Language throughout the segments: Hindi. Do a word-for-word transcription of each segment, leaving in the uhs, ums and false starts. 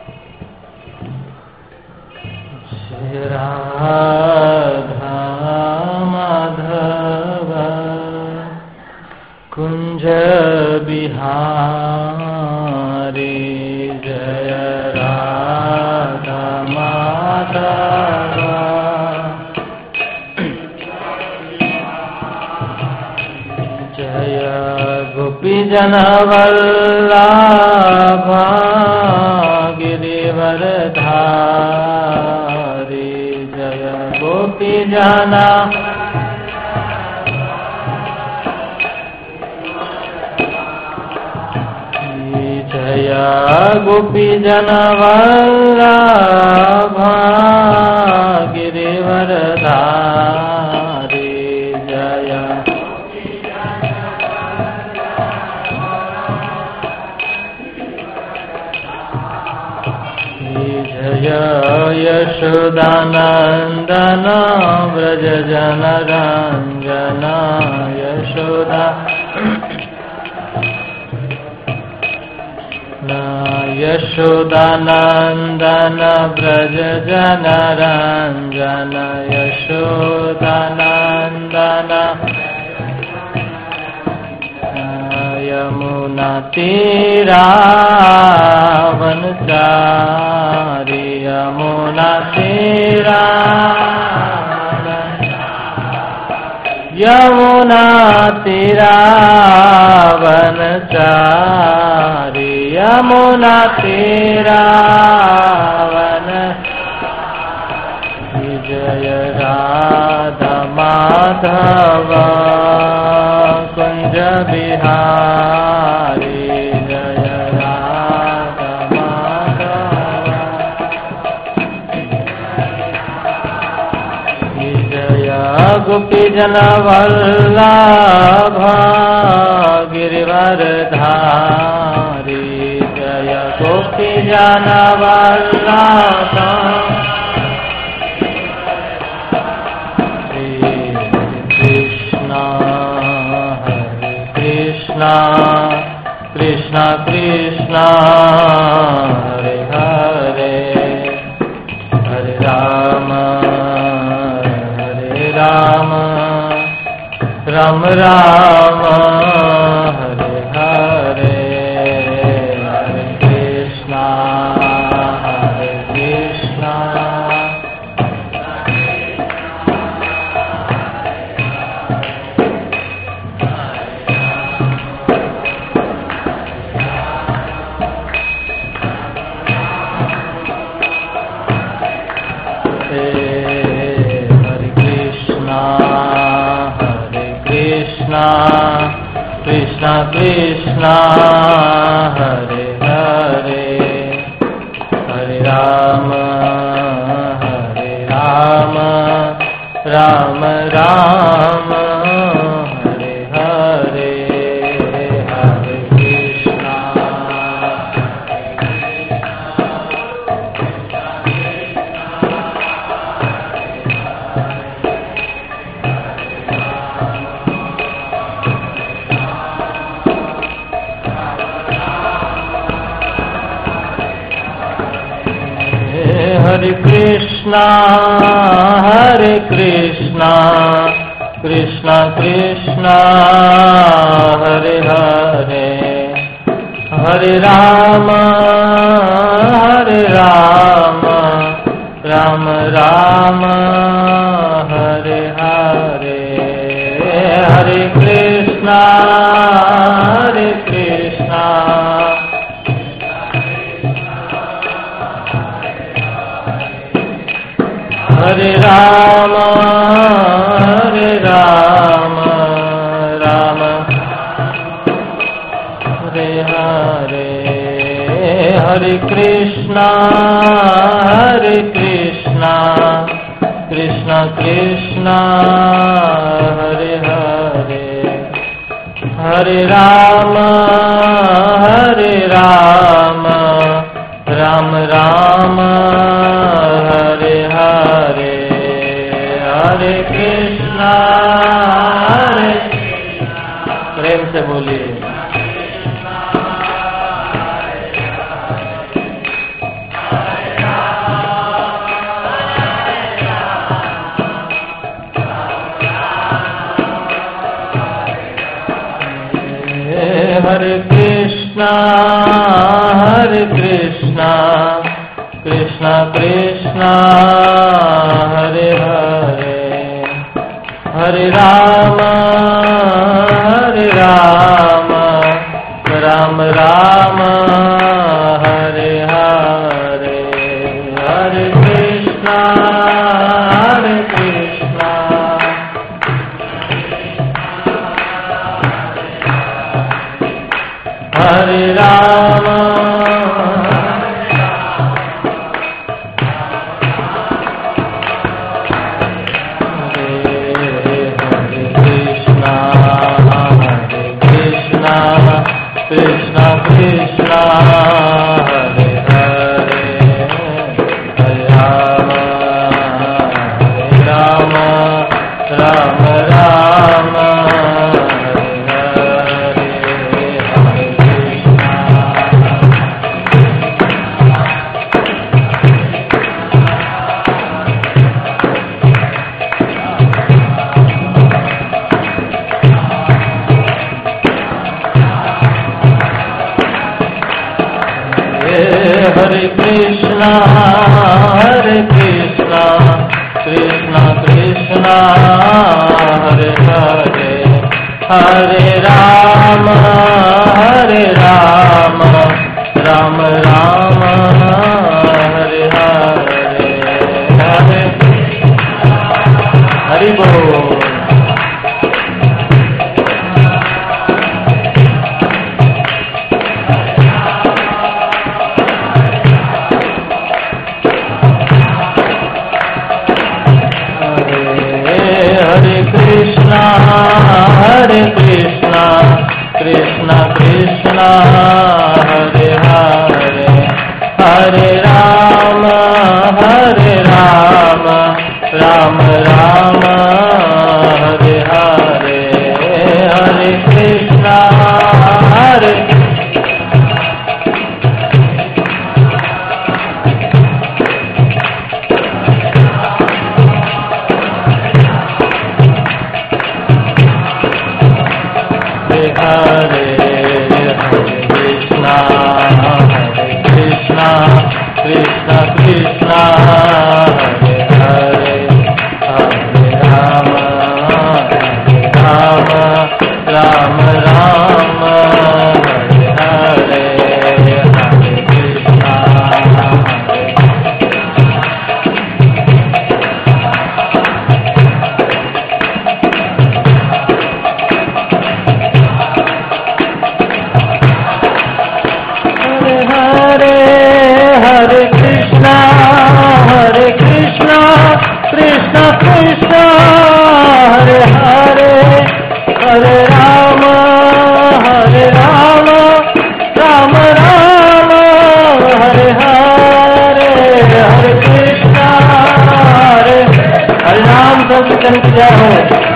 राधा माधव कुंज बिहारी जय राधा माधव जय गोपी जन वल्लभ गिरिवरधारी जय गोपी जना जय गोपी जन वल्लभ गिरिवरधारी जय जय यशोदानंदन व्रज जन रंजन यशोदा यशोदानंदन व्रज जन रंजन यशोदानंदन यमुना तीरावनचारी यमुना तीरा यमुना तीरावनचारी यमुना तीरावन जय राधा माधव कुंज बिहारी जय राधा माधव जय गोपी जन वल्लभ गिरिवरधारी जय गोपी जन वल्लभ कृष्ण कृष्ण हरे हरे हरे राम हरे राम राम राम हरे हरे हरे कृष्ण हरे कृष्ण कृष्ण कृष्ण हरे हरे हरे राम हरे राम राम राम हरे हरे हरे कृष्ण हरे कृष्णा हरे कृष्णा कृष्णा कृष्णा हरे हरे हरे राम हरे राम राम राम हरे हरे हरे कृष्णा हरे कृष्णा हरे राम हरे राम राम हरे हरे हरे कृष्णा हरे कृष्णा कृष्णा कृष्णा हरे हरे हरे राम हरे राम राम राम हरे हरे हरे कृष्णा हरे प्रेम से बोलिए Hare Krishna, Hare Krishna, Krishna Krishna, Hare Hare, Hare Rama, Hare Rama, Rama Rama, Hare Hare, Hare Krishna, Hare Krishna, Hare Rama, Krishna Krishna, Hare Hare, Hare Rama, Hare Rama, Rama Rama, Hare Hare, Hare Krishna. Hare Krishna, Hare Krishna, Krishna Krishna, Hare Hare, Hare Rama, Hare Rama, Rama Rama, Hare Hare, Hare Hari Bol. Krishna, Hare Krishna, Krishna Krishna, Hare Hare, Hare Rama, Hare Rama, Rama Rama, Hare Hare, Hare Krishna, Hare Hare Krishna, Hare Krishna, Krishna Krishna, Hare Hare, Hare Rama, Hare Rama, Rama Rama, Hare Hare, Hare Krishna, Hare Krishna, Hare Krishna, Krishna Krishna, Hare Hare, Hare Rama, Hare Rama, Rama Rama, Hare Hare, Hare Krishna, Hare Hare Ram Sanकीर्तन की जय हो।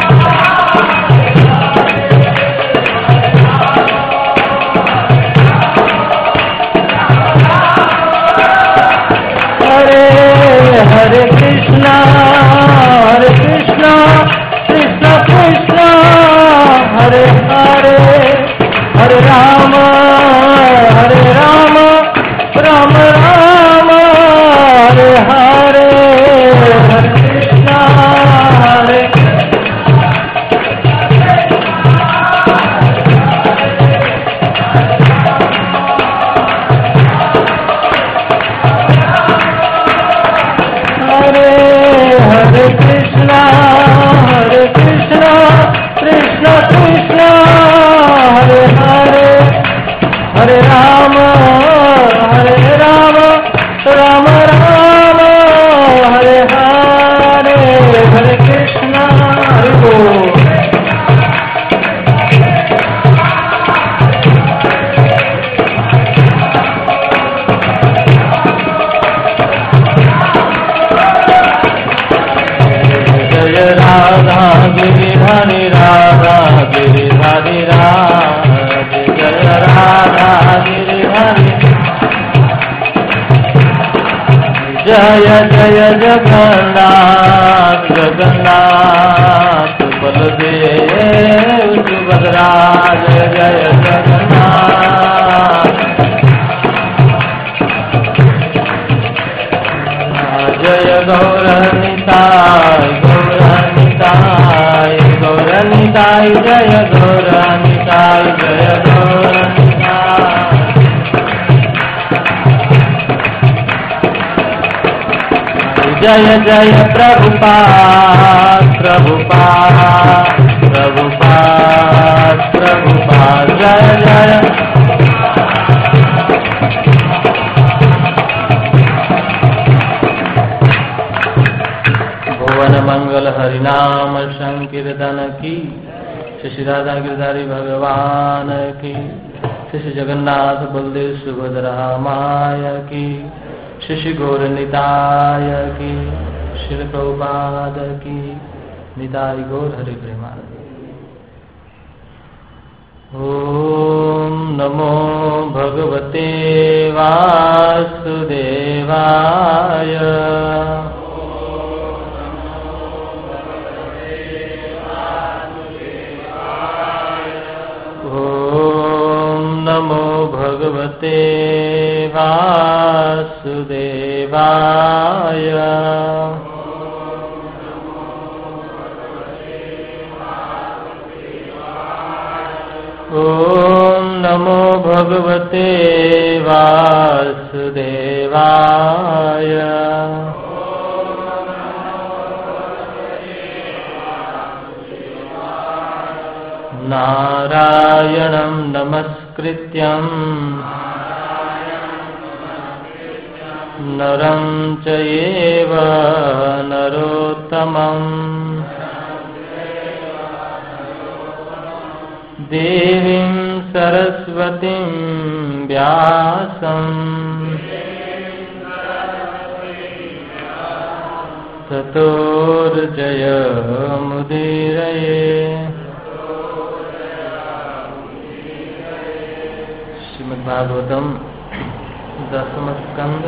Hare Krishna, Hare Krishna, Krishna Krishna, Hare Hare, Hare Rama, Hare Rama, Rama Rama, Hare Hare, Hare Krishna, Hare Hare Krishna, Hare Krishna, Krishna Krishna, Hare Hare, Hare Rama, Hare Rama, Rama Rama, Hare Hare, Hare Krishna, Hare Bol. Radha Giridhari Radha Giridhari Radha Jaya Radha Giridhari Jaya Jaya Jagannath Jagannath Baladev Subhadra Jaya Jaya Jagannath जय जय प्रभुपाद प्रभुपाद प्रभुपाद प्रभुपाद जय जय भुवन मंगल हरिनाम संकीर्तन की श्री राधा गिरधारी भगवान की श्री जगन्नाथ बलदेव सुभद्रा माया की श्री गौर निताय की श्री प्रभुपाद की निताय गौर हरि प्रेमानंद। ओम नमो भगवते वासुदेवाय नमो भगवते वासुदेवाय ओम नमो भगवते वासुदेवाय नारायणं नमस्कृत्यं नरं चैव नरोत्तमं देवीं सरस्वतीं व्यासं ततो जयमुदीरये। भागवतम दसम स्कंद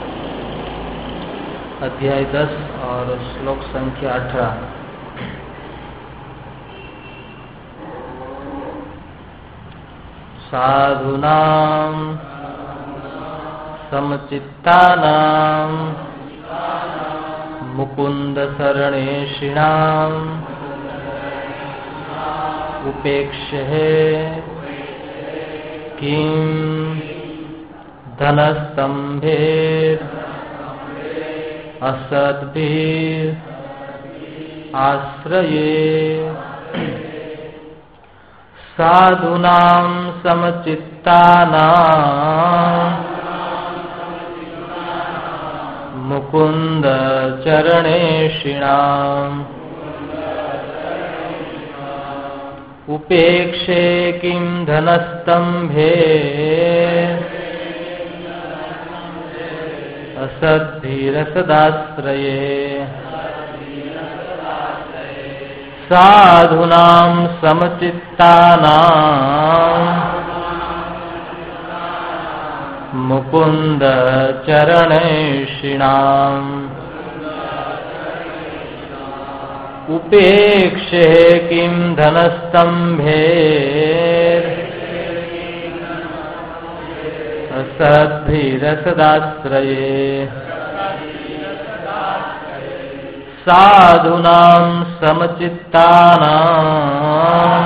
अध्याय दस और श्लोक संख्या अठारह। साधुनां समचित्तानां मुकुंद शरणेषिणां उपेक्षे किं धनस्तंभेर असद्भिर आश्रये साधूनां समचित्तानां मुकुंद चरणेषिणां उपेक्षे किं धनस्तंभे असद्भिरसदाश्रये साधूनां समचित्तानां मुकुंद चरणेषिणां उपेक्षे किं धनस्तंभे असद्भिरसदाश्रये साधूनां समचित्तानां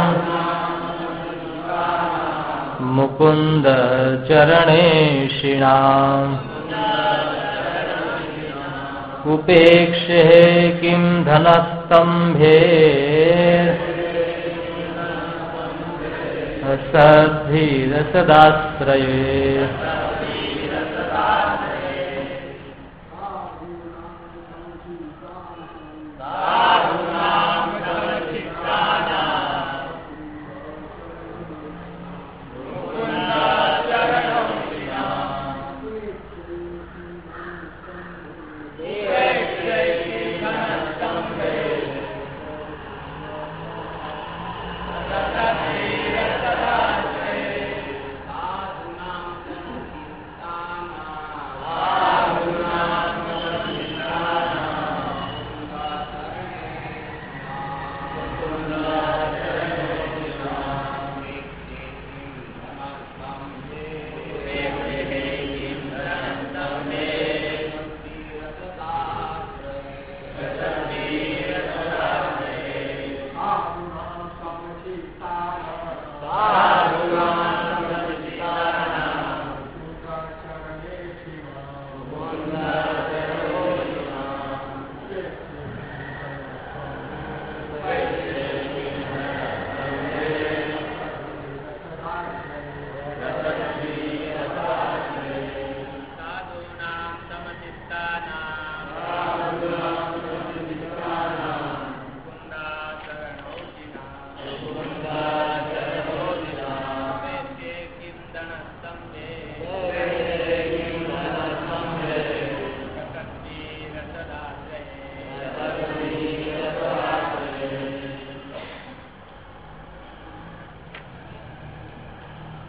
मुकुंद चरणेषिणां उपेक्षे किं धनस्तंभे असद्भिरसदाश्रये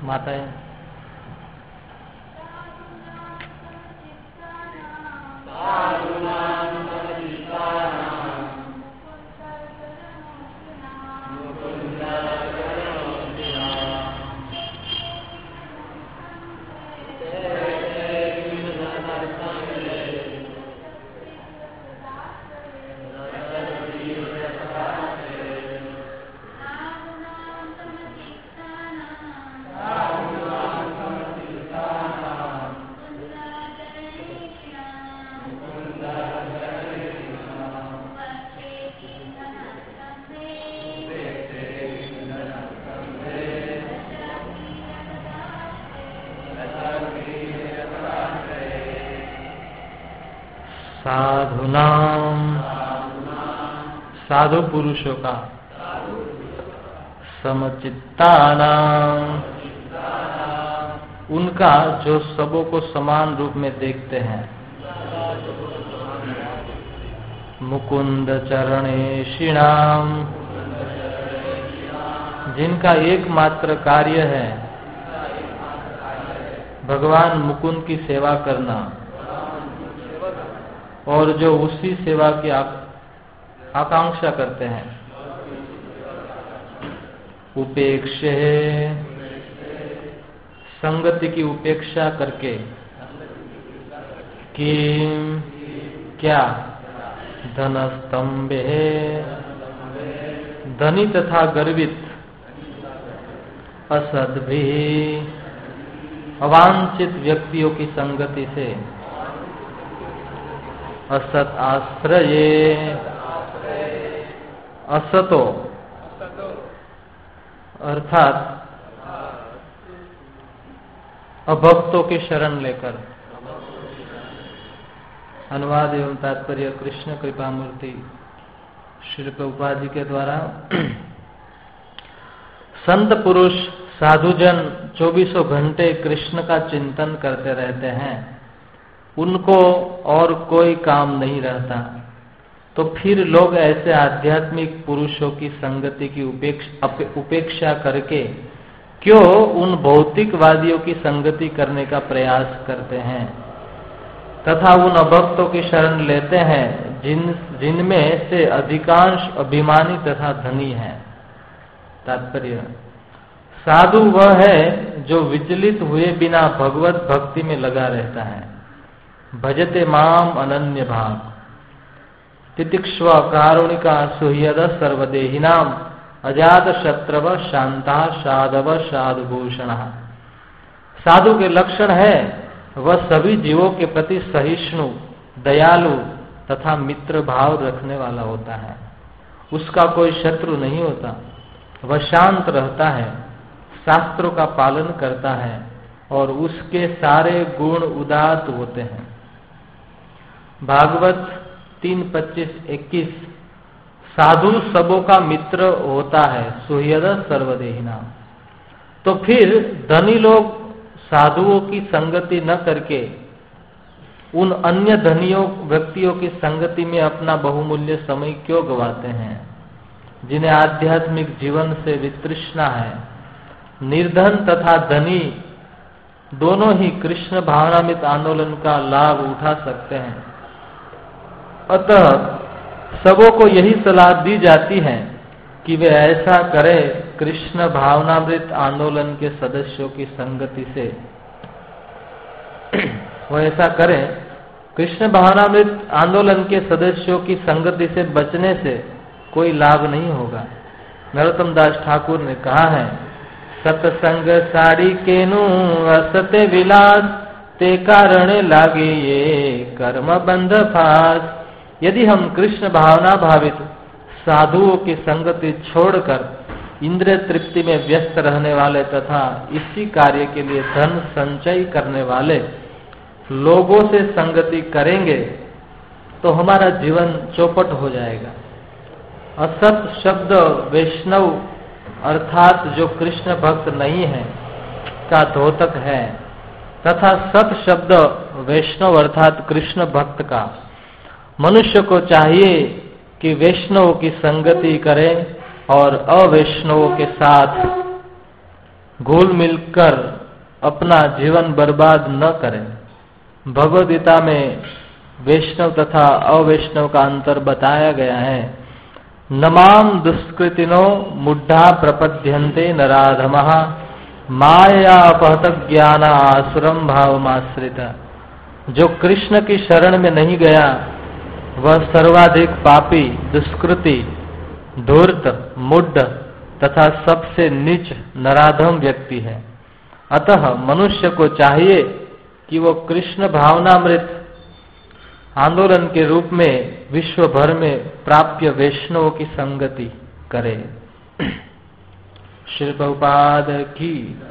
माताएं। साधुनाम, साधु पुरुषों का, समचित्तानाम, उनका जो सबों को समान रूप में देखते हैं, मुकुंद चरणेशिणाम, जिनका एकमात्र कार्य है भगवान मुकुंद की सेवा करना और जो उसी सेवा की आकांक्षा करते हैं। उपेक्षे, संगति की उपेक्षा करके, कि क्या, धनस्तंभे, धनी तथा गर्वित, असद्भि, अवांछित व्यक्तियों की संगति से, असत आश्रये, असतो अर्थात अभक्तों के शरण लेकर। अनुवाद एवं तात्पर्य कृष्ण कृपा मूर्ति श्री प्रभुपाद जी के द्वारा। संत पुरुष साधुजन चौबीसों घंटे कृष्ण का चिंतन करते रहते हैं, उनको और कोई काम नहीं रहता, तो फिर लोग ऐसे आध्यात्मिक पुरुषों की संगति की उपेक्षा उपेक्षा करके क्यों उन भौतिकवादियों की संगति करने का प्रयास करते हैं तथा उन अभक्तों की शरण लेते हैं जिन जिनमें से अधिकांश अभिमानी तथा धनी हैं। तात्पर्य, साधु वह है जो विचलित हुए बिना भगवत भक्ति में लगा रहता है। भजते माम अनन्य भाग, तितिक्ष्व कारुणिका सुहृद सर्वदेहिनाम, अजात शत्रव शांता साधव साधुभूषण। साधु के लक्षण है वह सभी जीवों के प्रति सहिष्णु, दयालु तथा मित्र भाव रखने वाला होता है। उसका कोई शत्रु नहीं होता, वह शांत रहता है, शास्त्रों का पालन करता है और उसके सारे गुण उदात्त होते हैं। भागवत तीन पच्चीस इक्कीस, साधु सबों का मित्र होता है, सुहृद सर्वदेहिना। तो फिर धनी लोग साधुओं की संगति न करके उन अन्य धनियों व्यक्तियों की संगति में अपना बहुमूल्य समय क्यों गवाते हैं, जिन्हें आध्यात्मिक जीवन से वितृष्णा है। निर्धन तथा धनी दोनों ही कृष्ण भावनामृत आंदोलन का लाभ उठा सकते हैं। अतः सबों को यही सलाह दी जाती है कि वे ऐसा करें, कृष्ण भावनामृत आंदोलन के सदस्यों की संगति से वो ऐसा करें। कृष्ण भावनामृत आंदोलन के सदस्यों की संगति से बचने से कोई लाभ नहीं होगा। नरोत्तम दास ठाकुर ने कहा है, सत्संग साड़ी केनु असते विलास, ते कारण लागे ये कर्म बंध फास। यदि हम कृष्ण भावना भावित साधुओं की संगति छोड़कर इंद्रिय तृप्ति में व्यस्त रहने वाले तथा इसी कार्य के लिए धन संचय करने वाले लोगों से संगति करेंगे तो हमारा जीवन चौपट हो जाएगा। असत शब्द वैष्णव अर्थात जो कृष्ण भक्त नहीं है का द्योतक है तथा सत शब्द वैष्णव अर्थात कृष्ण भक्त का। मनुष्य को चाहिए कि वैष्णव की संगति करे और अवैष्णवों के साथ घुल मिलकर अपना जीवन बर्बाद न करें। भगवद गीता में वैष्णव तथा अवैष्णव का अंतर बताया गया है। नमाम दुष्कृतिनो मुड्ढा प्रपद्यन्ते नराधमः माया अपहत ज्ञान आसुरम भावमाश्रित। जो कृष्ण की शरण में नहीं गया वह सर्वाधिक पापी, दुष्कृति, धूर्त, मुड्ढ तथा सबसे नीच नराधम व्यक्ति है। अतः मनुष्य को चाहिए कि वो कृष्ण भावनामृत आंदोलन के रूप में विश्व भर में प्राप्य वैष्णवों की संगति करे। श्री प्रभुपाद की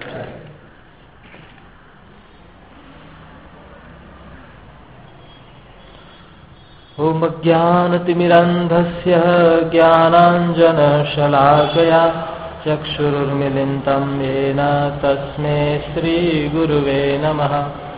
ओम ज्ञानतिमिरन्धस्य ज्ञानाञ्जनशलाकया चक्षुरुर्मिलितं येन तस्मै श्रीगुरुवे नमः।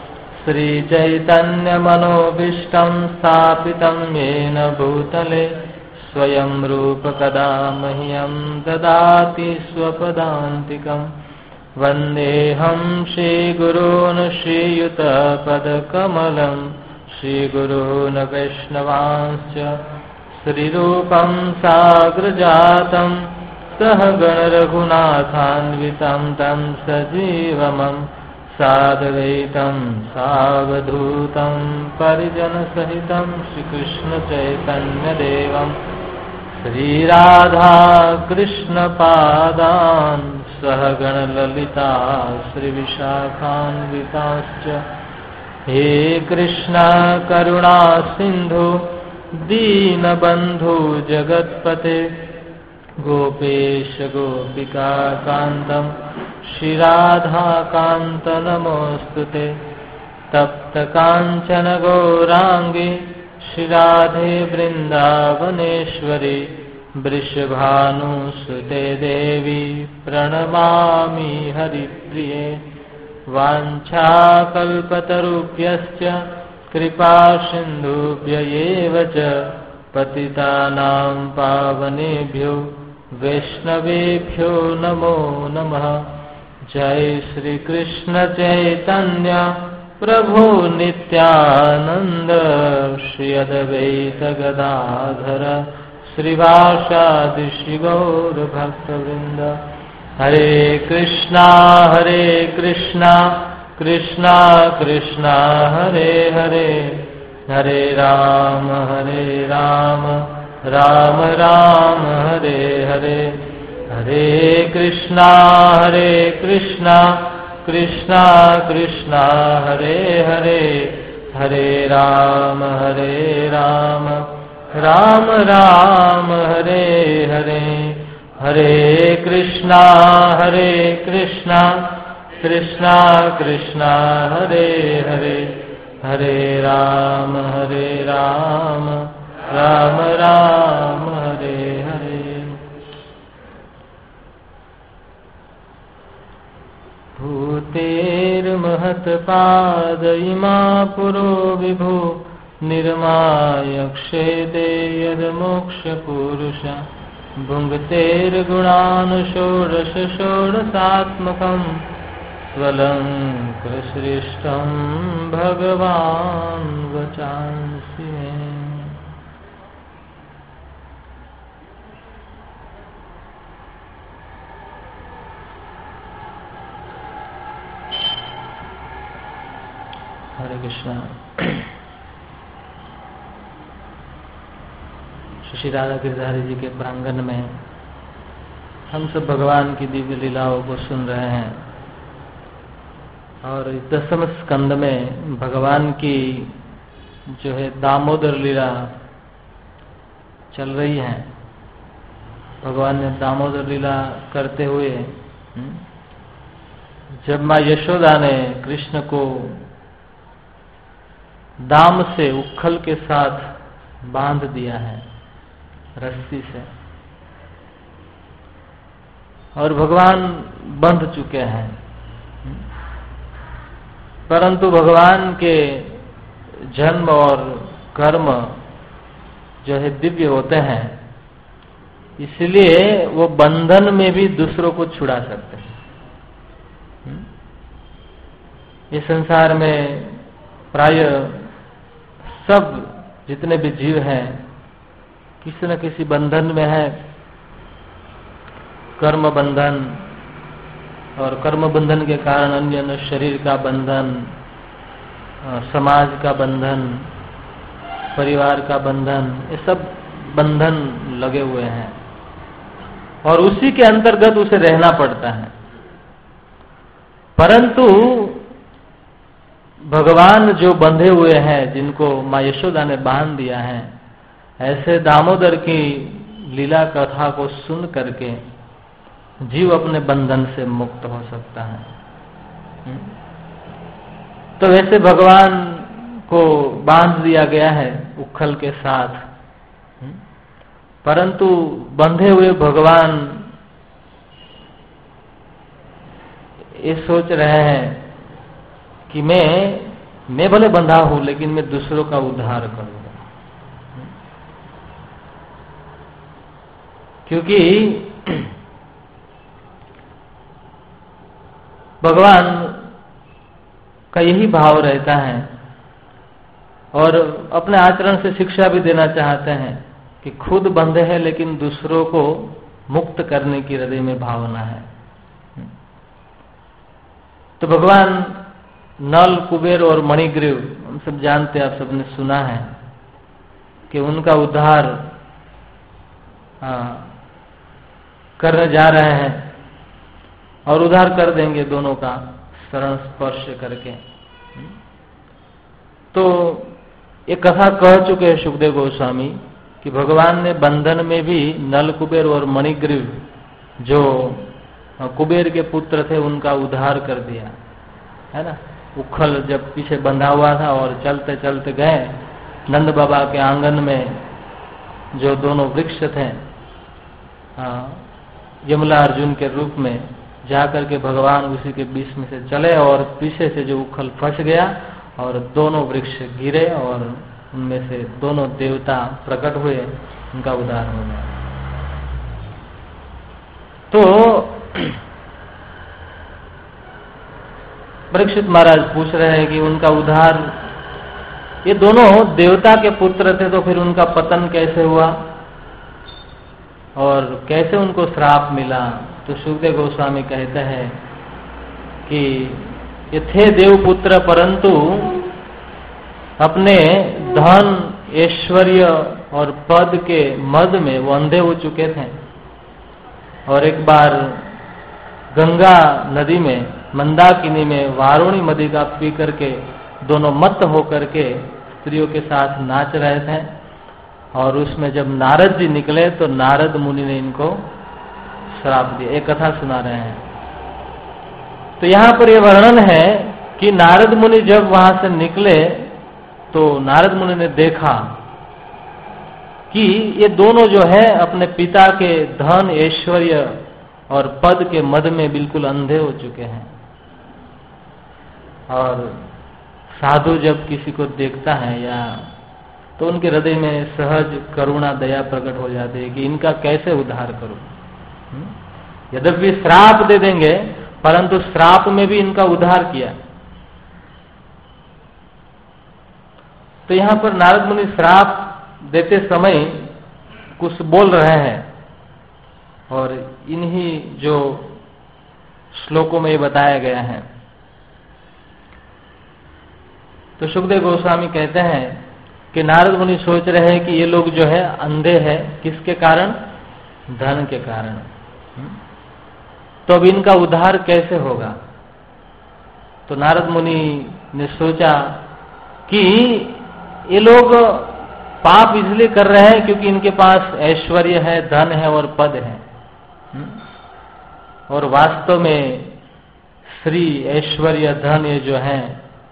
श्रीचैतन्यमनोभीष्टं स्थापितं येन भूतले स्वयं रूप कदा मह्यं ददाति स्वपदान्तिकं। वन्देऽहं श्रीगुरून् श्रीयुतपदकमलं श्रीगुरून् वैष्णवांश्च श्रीरूपं साग्रजातं सहगण रघुनाथान्वितं तं सजीवमं साद्वैतं सावधूतं परिजनसहितं श्रीकृष्णचैतन्यदेवं श्रीराधा कृष्णपादान् सहगण ललिता श्रीविशाखान्विताश्च। हे कृष्ण करुणा सिंधु दीनबंधु जगत्पते गोपेश गोपिका कांतम श्रीराधा कांत नमोस्तुते। तप्त कांचन गौरांगी श्रीराधे वृंदावनेश्वरी वृषभानुसुते देवी प्रणमामि हरिप्रिये। वाञ्छाकल्पतरुभ्यश्च कृपा सिन्धुभ्य एव च पतितानां पावनेभ्यो वैष्णवेभ्यो नमो नमः। जय श्री कृष्ण चैतन्य प्रभु नित्यानंद श्री अद्वैत गदाधर श्रीवासादि श्री गौर भक्तवृंद। हरे कृष्णा हरे कृष्णा कृष्णा कृष्णा हरे हरे हरे राम हरे राम राम राम हरे हरे। हरे कृष्णा हरे कृष्णा कृष्णा कृष्णा हरे हरे हरे राम हरे राम राम राम हरे हरे। हरे कृष्णा हरे कृष्णा कृष्णा कृष्णा हरे हरे हरे राम हरे राम राम राम हरे हरे। भूतेर्महत्पाद इमा पुरो विभो निर्मायक्षेदे यद्मोक्षपुरुष। भुङ्क्तेर्गुणान् षोडश षोडशात्मकं स्वलङ्कृसृष्टं भगवान् वचांसि मे। हरे कृष्णा। श्री राधा गिरधारी जी के प्रांगण में हम सब भगवान की दिव्य लीलाओं को सुन रहे हैं और इस दसम स्कंद में भगवान की जो है दामोदर लीला चल रही है। भगवान ने दामोदर लीला करते हुए जब माँ यशोदा ने कृष्ण को दाम से उखल के साथ बांध दिया है रस्सी से और भगवान बंध चुके हैं, परंतु भगवान के जन्म और कर्म जो है दिव्य होते हैं, इसलिए वो बंधन में भी दूसरों को छुड़ा सकते हैं। इस संसार में प्राय सब जितने भी जीव हैं किसी न किसी बंधन में है। कर्म बंधन, और कर्म बंधन के कारण अन्य अन्य शरीर का बंधन, समाज का बंधन, परिवार का बंधन, ये सब बंधन लगे हुए हैं और उसी के अंतर्गत उसे रहना पड़ता है। परंतु भगवान जो बंधे हुए हैं, जिनको माँ यशोदा ने बांध दिया है, ऐसे दामोदर की लीला कथा को सुन करके जीव अपने बंधन से मुक्त हो सकता है। तो वैसे भगवान को बांध दिया गया है उखल के साथ, परंतु बंधे हुए भगवान ये सोच रहे हैं कि मैं मैं भले बंधा हूं लेकिन मैं दूसरों का उद्धार करूंगा, क्योंकि भगवान का यही भाव रहता है और अपने आचरण से शिक्षा भी देना चाहते हैं कि खुद बंधे हैं लेकिन दूसरों को मुक्त करने की हृदय में भावना है। तो भगवान नल, कुबेर और मणिग्रीव, हम सब जानते हैं, आप सबने सुना है कि उनका उद्धार करने जा रहे हैं और उद्धार कर देंगे दोनों का शरण स्पर्श करके। तो ये कथा कह चुके हैं सुखदेव गोस्वामी कि भगवान ने बंधन में भी नल, कुबेर और मणिग्रीव जो कुबेर के पुत्र थे उनका उद्धार कर दिया है ना। उखल जब पीछे बंधा हुआ था और चलते चलते गए नंद बाबा के आंगन में, जो दोनों वृक्ष थे यमला अर्जुन के रूप में, जाकर के भगवान उसी के बीच में से चले और पीछे से जो उखल फंस गया और दोनों वृक्ष गिरे और उनमें से दोनों देवता प्रकट हुए, उनका उद्धार हो गया। तो परीक्षित महाराज पूछ रहे हैं कि उनका उद्धार, ये दोनों देवता के पुत्र थे तो फिर उनका पतन कैसे हुआ और कैसे उनको श्राप मिला? तो सुखदेव गोस्वामी कहते हैं कि ये थे देवपुत्र परंतु अपने धन, ऐश्वर्य और पद के मद में वो अंधे हो चुके थे और एक बार गंगा नदी में, मंदाकिनी में वारुणी मदिरा पी करके दोनों मत्त होकर के स्त्रियों के साथ नाच रहे थे और उसमें जब नारद जी निकले तो नारद मुनि ने इनको श्राप दिया। एक कथा सुना रहे हैं। तो यहां पर यह वर्णन है कि नारद मुनि जब वहां से निकले तो नारद मुनि ने देखा कि ये दोनों जो है अपने पिता के धन, ऐश्वर्य और पद के मद में बिल्कुल अंधे हो चुके हैं। और साधु जब किसी को देखता है या तो उनके हृदय में सहज करुणा, दया प्रकट हो जाती है कि इनका कैसे उद्धार करूं। यद्यपि श्राप दे देंगे परंतु श्राप में भी इनका उद्धार किया। तो यहां पर नारद मुनि श्राप देते समय कुछ बोल रहे हैं और इन्हीं जो श्लोकों में ये बताया गया है। तो सुखदेव गोस्वामी कहते हैं कि नारद मुनि सोच रहे हैं कि ये लोग जो है अंधे हैं, किसके कारण? धन के कारण। तो अब इनका उद्धार कैसे होगा? तो नारद मुनि ने सोचा कि ये लोग पाप इसलिए कर रहे हैं क्योंकि इनके पास ऐश्वर्य है, धन है और पद है, और वास्तव में श्री, ऐश्वर्य, धन ये जो है,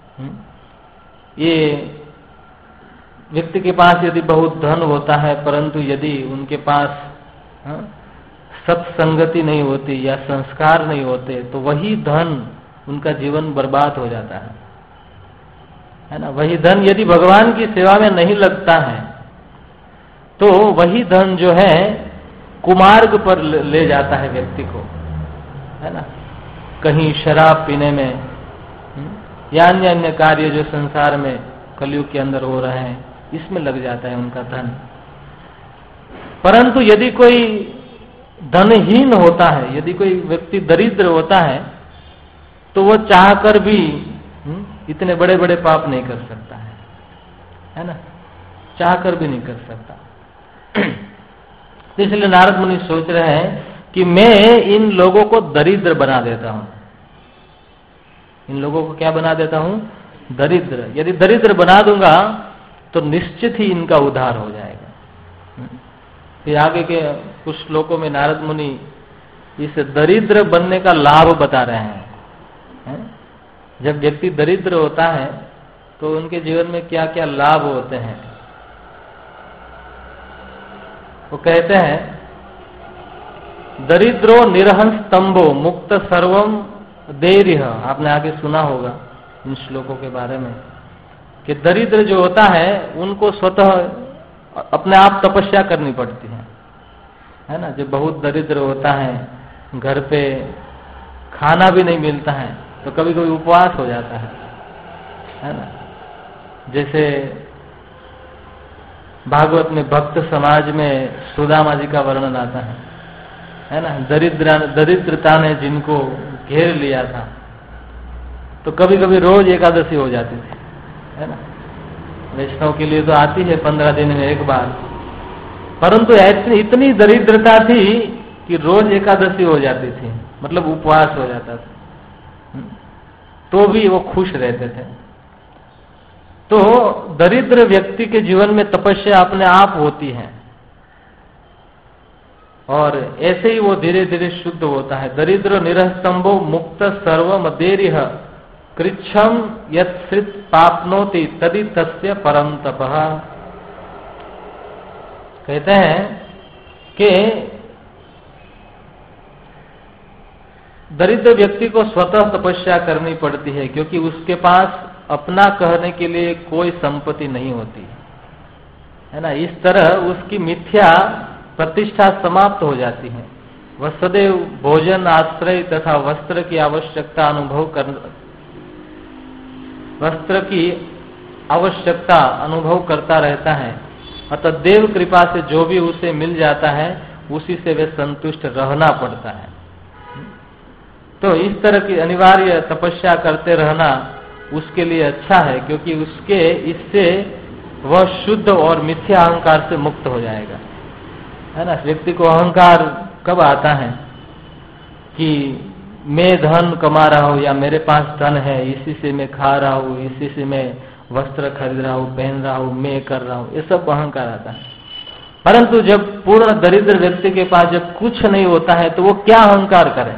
ये व्यक्ति के पास यदि बहुत धन होता है परंतु यदि उनके पास सत्संगति नहीं होती या संस्कार नहीं होते तो वही धन उनका जीवन बर्बाद हो जाता है, है ना। वही धन यदि भगवान की सेवा में नहीं लगता है तो वही धन जो है कुमार्ग पर ले जाता है व्यक्ति को, है ना। कहीं शराब पीने में या अन्य अन्य कार्य जो संसार में कलयुग के अंदर हो रहे हैं, इसमें लग जाता है उनका धन। परंतु यदि कोई धनहीन होता है, यदि कोई व्यक्ति दरिद्र होता है, तो वो चाहकर भी हुँ, इतने बड़े बड़े पाप नहीं कर सकता है, है ना, चाहकर भी नहीं कर सकता। इसलिए नारद मुनि सोच रहे हैं कि मैं इन लोगों को दरिद्र बना देता हूं। इन लोगों को क्या बना देता हूं? दरिद्र। यदि दरिद्र बना दूंगा तो निश्चित ही इनका उद्धार हो जाएगा। फिर आगे के कुछ श्लोकों में नारद मुनि इस दरिद्र बनने का लाभ बता रहे हैं, है? जब व्यक्ति दरिद्र होता है तो उनके जीवन में क्या क्या लाभ होते हैं। वो कहते हैं, दरिद्रो निरहंस स्तंभो मुक्त सर्वम देरिह। आपने आगे सुना होगा इन श्लोकों के बारे में कि दरिद्र जो होता है उनको स्वतः अपने आप तपस्या करनी पड़ती है, है ना। जब बहुत दरिद्र होता है, घर पे खाना भी नहीं मिलता है, तो कभी कभी उपवास हो जाता है, है ना। जैसे भागवत में भक्त समाज में सुदामा जी का वर्णन आता है, है ना। दरिद्र दरिद्रता ने जिनको घेर लिया था, तो कभी कभी रोज एकादशी हो जाती थी, है ना। वैष्णव के लिए तो आती है पंद्रह दिन में एक बार, परंतु ऐसी इतनी दरिद्रता थी कि रोज एकादशी हो जाती थी, मतलब उपवास हो जाता था, तो भी वो खुश रहते थे। तो दरिद्र व्यक्ति के जीवन में तपस्या अपने आप होती है और ऐसे ही वो धीरे धीरे शुद्ध होता है। दरिद्र निरस्तंभो मुक्त सर्वम देरिह कृच्छम यत्सृत पापनोति तदि तस्य परम तपः। कहते हैं कि दरिद्र व्यक्ति को स्वतः तपस्या करनी पड़ती है, क्योंकि उसके पास अपना कहने के लिए कोई संपत्ति नहीं होती, है ना। इस तरह उसकी मिथ्या प्रतिष्ठा समाप्त हो जाती है। वह सदैव भोजन, आश्रय तथा वस्त्र की आवश्यकता अनुभव कर वस्त्र की आवश्यकता अनुभव करता रहता है। अतः देव कृपा से जो भी उसे मिल जाता है उसी से वे संतुष्ट रहना पड़ता है। तो इस तरह की अनिवार्य तपस्या करते रहना उसके लिए अच्छा है, क्योंकि उसके इससे वह शुद्ध और मिथ्या अहंकार से मुक्त हो जाएगा, है ना। व्यक्ति को अहंकार कब आता है कि मैं धन कमा रहा हूं या मेरे पास धन है, इसी से मैं खा रहा हूं, इसी से मैं वस्त्र खरीद रहा हूं, पहन रहा हूं, मैं कर रहा हूं, ये सब अहंकार आता है। परंतु जब पूर्ण दरिद्र व्यक्ति के पास जब कुछ नहीं होता है तो वो क्या अहंकार करे?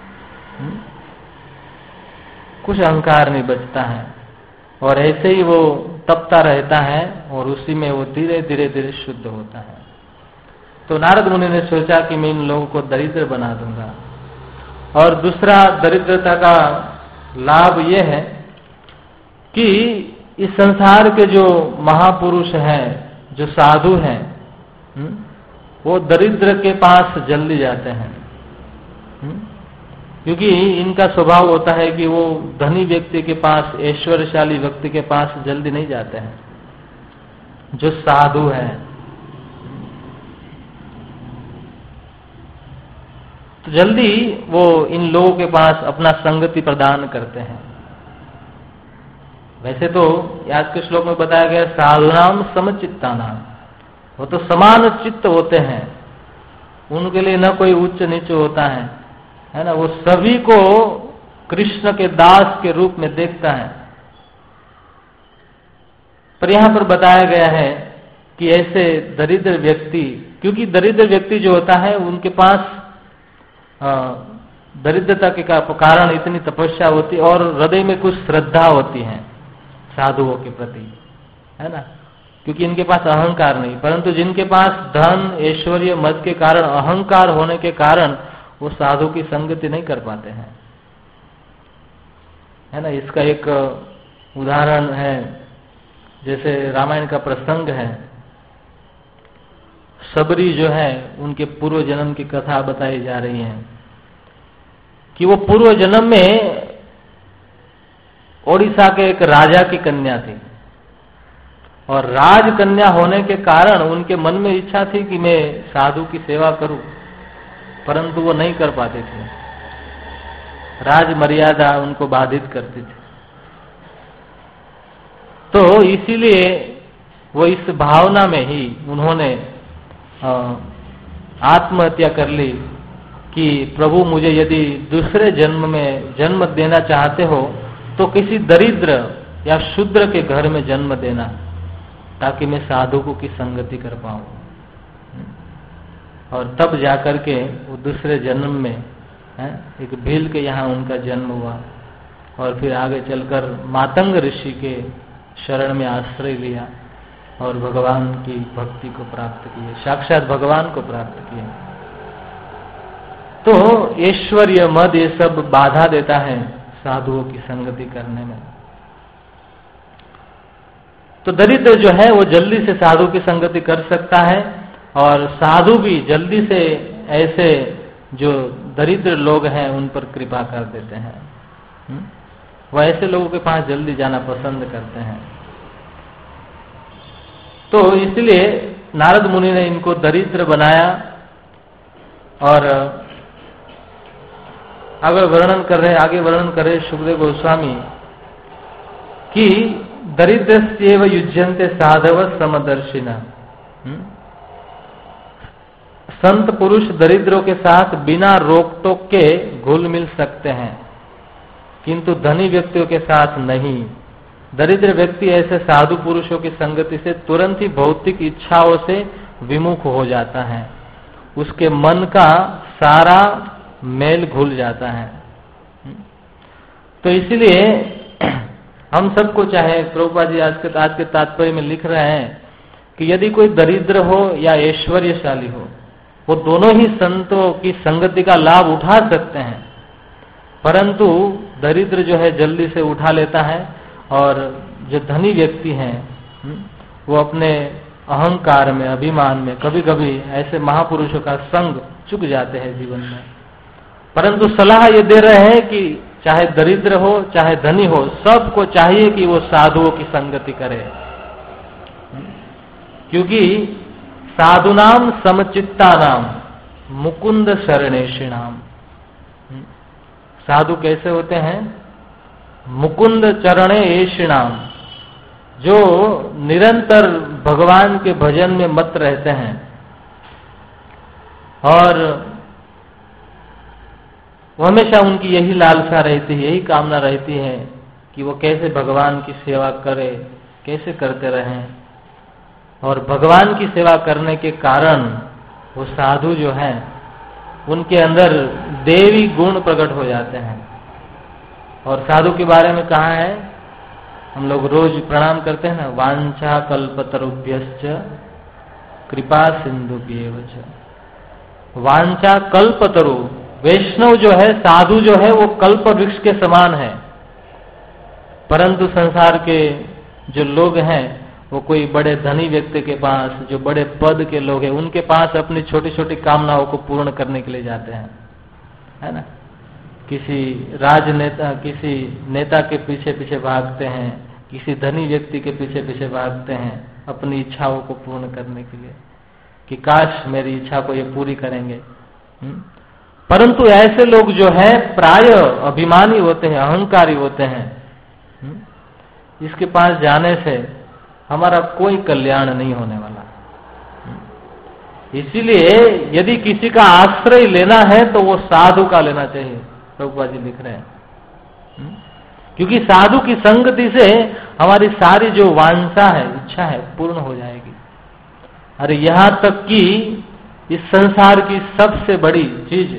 कुछ अहंकार नहीं बचता है और ऐसे ही वो तपता रहता है और उसी में वो धीरे धीरे धीरे शुद्ध होता है। तो नारद मुनि ने सोचा कि मैं इन लोगों को दरिद्र बना दूंगा। और दूसरा दरिद्रता का लाभ ये है कि इस संसार के जो महापुरुष हैं, जो साधु हैं, वो दरिद्र के पास जल्दी जाते हैं, क्योंकि इनका स्वभाव होता है कि वो धनी व्यक्ति के पास, ऐश्वर्यशाली व्यक्ति के पास जल्दी नहीं जाते हैं। जो साधु है तो जल्दी वो इन लोगों के पास अपना संगति प्रदान करते हैं। वैसे तो आज के श्लोक में बताया गया साधुनाम समचित्तानाम, वो तो समान चित्त होते हैं, उनके लिए न कोई उच्च नीच होता है, है ना। वो सभी को कृष्ण के दास के रूप में देखता है। पर यहां पर बताया गया है कि ऐसे दरिद्र व्यक्ति, क्योंकि दरिद्र व्यक्ति जो होता है उनके पास दरिद्रता के कारण इतनी तपस्या होती और हृदय में कुछ श्रद्धा होती है साधुओं के प्रति, है ना, क्योंकि इनके पास अहंकार नहीं। परंतु जिनके पास धन, ऐश्वर्य, मद के कारण अहंकार होने के कारण वो साधु की संगति नहीं कर पाते हैं, है ना। इसका एक उदाहरण है, जैसे रामायण का प्रसंग है, सबरी जो है उनके पूर्व जन्म की कथा बताई जा रही है कि वो पूर्व जन्म में ओडिशा के एक राजा की कन्या थी, और राजकन्या होने के कारण उनके मन में इच्छा थी कि मैं साधु की सेवा करूं, परंतु वो नहीं कर पाते थे। राज मर्यादा उनको बाधित करती थी। तो इसीलिए वो इस भावना में ही उन्होंने आत्महत्या कर ली कि प्रभु मुझे यदि दूसरे जन्म में जन्म देना चाहते हो तो किसी दरिद्र या शूद्र के घर में जन्म देना, ताकि मैं साधुकों की संगति कर पाऊं। और तब जाकर के वो दूसरे जन्म में है, एक भील के यहाँ उनका जन्म हुआ, और फिर आगे चलकर मातंग ऋषि के शरण में आश्रय लिया और भगवान की भक्ति को प्राप्त किए, साक्षात भगवान को प्राप्त किए। तो ऐश्वर्य मद ये सब बाधा देता है साधुओं की संगति करने में। तो दरिद्र जो है वो जल्दी से साधु की संगति कर सकता है, और साधु भी जल्दी से ऐसे जो दरिद्र लोग हैं उन पर कृपा कर देते हैं। वह ऐसे लोगों के पास जल्दी जाना पसंद करते हैं। तो इसलिए नारद मुनि ने इनको दरिद्र बनाया, और आगे वर्णन कर रहे आगे वर्णन कर रहे सुखदेव गोस्वामी कि दरिद्रस्येव युज्यन्ते साधव समदर्शिना। संत पुरुष दरिद्रों के साथ बिना रोक टोक के घुल मिल सकते हैं, किंतु धनी व्यक्तियों के साथ नहीं। दरिद्र व्यक्ति ऐसे साधु पुरुषों की संगति से तुरंत ही भौतिक इच्छाओं से विमुख हो जाता है, उसके मन का सारा मेल घुल जाता है। तो इसलिए हम सबको, चाहे प्रभुपाद जी आज के आज के तात्पर्य में लिख रहे हैं कि यदि कोई दरिद्र हो या ऐश्वर्यशाली हो, वो दोनों ही संतों की संगति का लाभ उठा सकते हैं, परंतु दरिद्र जो है जल्दी से उठा लेता है, और जो धनी व्यक्ति हैं वो अपने अहंकार में, अभिमान में कभी कभी ऐसे महापुरुषों का संग चुक जाते हैं जीवन में। परंतु सलाह ये दे रहे हैं कि चाहे दरिद्र हो चाहे धनी हो, सबको चाहिए कि वो साधुओं की संगति करे, क्योंकि साधुनाम समचित्तानाम मुकुंद शरणेषिणाम। साधु कैसे होते हैं? मुकुंद चरणे एषिणाम, जो निरंतर भगवान के भजन में मत रहते हैं, और वो हमेशा उनकी यही लालसा रहती है, यही कामना रहती है कि वो कैसे भगवान की सेवा करे, कैसे करते रहें। और भगवान की सेवा करने के कारण वो साधु जो हैं उनके अंदर देवी गुण प्रकट हो जाते हैं। और साधु के बारे में कहा है, हम लोग रोज प्रणाम करते हैं ना, वांछा कल्पतरुभ्यश्च कृपा सिंधुभ्येव च। वांछा कल्पतरु, वैष्णव जो है, साधु जो है, वो कल्प वृक्ष के समान है, परंतु संसार के जो लोग हैं वो कोई बड़े धनी व्यक्ति के पास, जो बड़े पद के लोग हैं, उनके पास अपनी छोटी छोटी कामनाओं को पूर्ण करने के लिए जाते हैं, है ना। किसी राजनेता, किसी नेता के पीछे पीछे भागते हैं, किसी धनी व्यक्ति के पीछे पीछे भागते हैं अपनी इच्छाओं को पूर्ण करने के लिए, कि काश मेरी इच्छा को ये पूरी करेंगे। परंतु ऐसे लोग जो है प्राय अभिमानी होते हैं, अहंकारी होते हैं। इसके पास जाने से हमारा कोई कल्याण नहीं होने वाला। इसीलिए यदि किसी का आश्रय लेना है तो वो साधु का लेना चाहिए, प्रभुपाद जी लिख रहे हैं। क्योंकि साधु की संगति से हमारी सारी जो वांछा है, इच्छा है, पूर्ण हो जाएगी। अरे यहां तक कि इस संसार की सबसे बड़ी चीज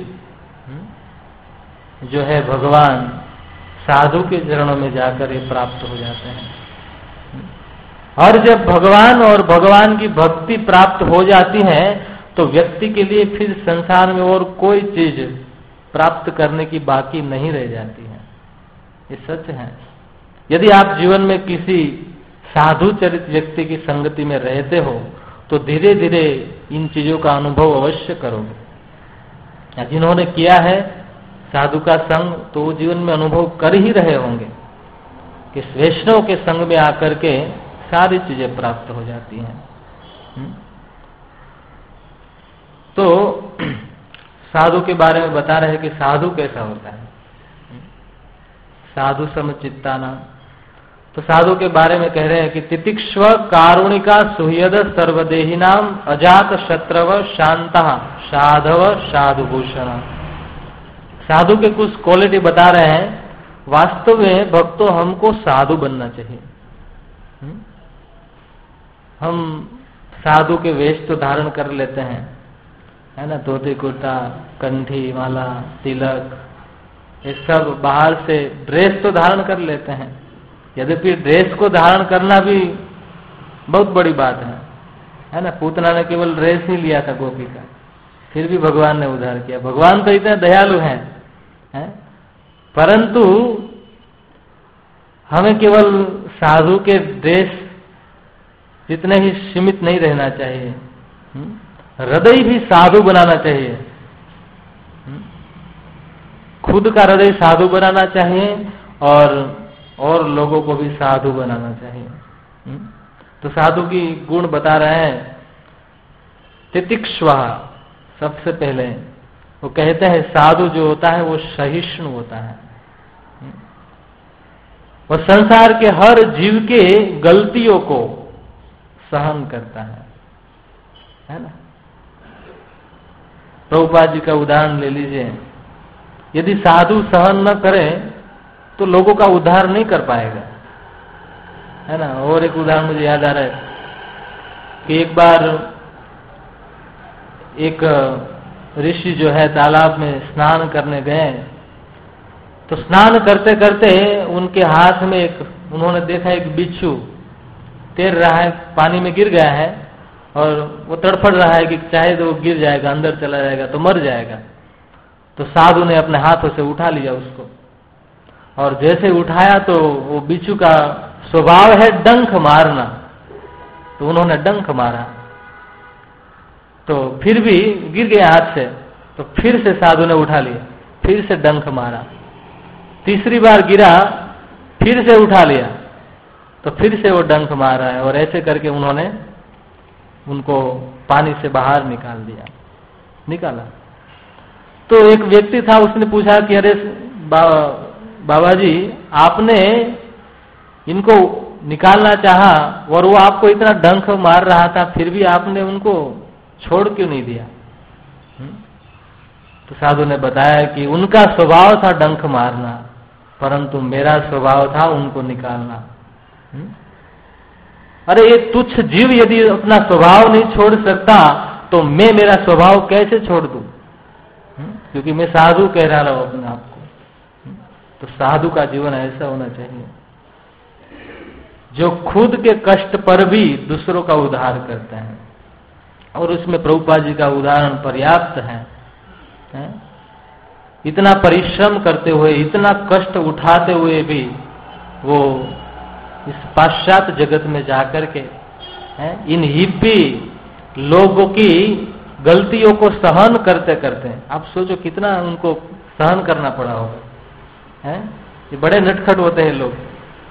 जो है भगवान, साधु के चरणों में जाकर ये प्राप्त हो जाते हैं। और जब भगवान और भगवान की भक्ति प्राप्त हो जाती है तो व्यक्ति के लिए फिर संसार में और कोई चीज प्राप्त करने की बाकी नहीं रह जाती है। ये सच है। यदि आप जीवन में किसी साधु चरित व्यक्ति की संगति में रहते हो तो धीरे धीरे इन चीजों का अनुभव अवश्य करोगे। जिन्होंने किया है साधु का संग तो वो जीवन में अनुभव कर ही रहे होंगे। कि वैष्णव के संग में आकर के सारी चीजें प्राप्त हो जाती हैं। तो साधु के बारे में बता रहे हैं कि साधु कैसा होता है। साधु समचित्तानाम, तो साधु के बारे में कह रहे हैं कि तितिक्ष्व कारुणिका सुहृद सर्वदेहिनाम अजात शत्रव शांता साधव साधुभूषण। साधु के कुछ क्वालिटी बता रहे हैं। वास्तव में भक्तों हमको साधु बनना चाहिए। हम साधु के वेश तो धारण कर लेते हैं, है ना, धोती कुर्ता, कंठी माला, तिलक, ये सब बाहर से ड्रेस तो धारण कर लेते हैं। यद्यपि ड्रेस को धारण करना भी बहुत बड़ी बात है, है ना। पूतना ने केवल ड्रेस ही लिया था गोपी का, फिर भी भगवान ने उद्धार किया। भगवान तो इतने दयालु हैं, है? परंतु हमें केवल साधु के ड्रेस जितने ही सीमित नहीं रहना चाहिए, हृदय भी साधु बनाना चाहिए। खुद का हृदय साधु बनाना चाहिए और और लोगों को भी साधु बनाना चाहिए। तो साधु की गुण बता रहे हैं। तितिक्ष्वा, सबसे पहले वो कहते हैं साधु जो होता है वो सहिष्णु होता है। वो संसार के हर जीव के गलतियों को सहन करता है, है ना। प्रभुपाद जी का उदाहरण ले लीजिए। यदि साधु सहन न करे तो लोगों का उद्धार नहीं कर पाएगा, है ना। और एक उदाहरण मुझे याद आ रहा है कि एक बार एक ऋषि जो है तालाब में स्नान करने गए। तो स्नान करते करते उनके हाथ में एक, उन्होंने देखा एक बिच्छू तैर रहा है, पानी में गिर गया है और वो तड़फड़ रहा है कि चाहे तो वो गिर जाएगा, अंदर चला जाएगा तो मर जाएगा। तो साधु ने अपने हाथों से उठा लिया उसको, और जैसे उठाया तो वो बिच्छू का स्वभाव है डंक मारना, तो उन्होंने डंक मारा। तो फिर भी गिर गया हाथ से, तो फिर से साधु ने उठा लिया, फिर से डंक मारा। तीसरी बार गिरा, फिर से उठा लिया, तो फिर से वो डंक मार रहा है। और ऐसे करके उन्होंने उनको पानी से बाहर निकाल दिया, निकाला। तो एक व्यक्ति था, उसने पूछा कि अरे बा, बाबा जी, आपने इनको निकालना चाहा और वो आपको इतना डंक मार रहा था, फिर भी आपने उनको छोड़ क्यों नहीं दिया? तो साधु ने बताया कि उनका स्वभाव था डंक मारना, परंतु मेरा स्वभाव था उनको निकालना। अरे ये तुच्छ जीव यदि अपना स्वभाव नहीं छोड़ सकता तो मैं मेरा स्वभाव कैसे छोड़ दूं? क्योंकि मैं साधु कह रहा हूं अपने आप को। तो साधु का जीवन ऐसा होना चाहिए जो खुद के कष्ट पर भी दूसरों का उद्धार करते हैं। और उसमें प्रभुपाद जी का उदाहरण पर्याप्त है, है? इतना परिश्रम करते हुए, इतना कष्ट उठाते हुए भी वो इस पाश्चात्य जगत में जाकर के, है? इन हिप्पी लोगों की गलतियों को सहन करते करते, आप सोचो कितना उनको सहन करना पड़ा होगा, है? ये बड़े नटखट होते हैं लोग।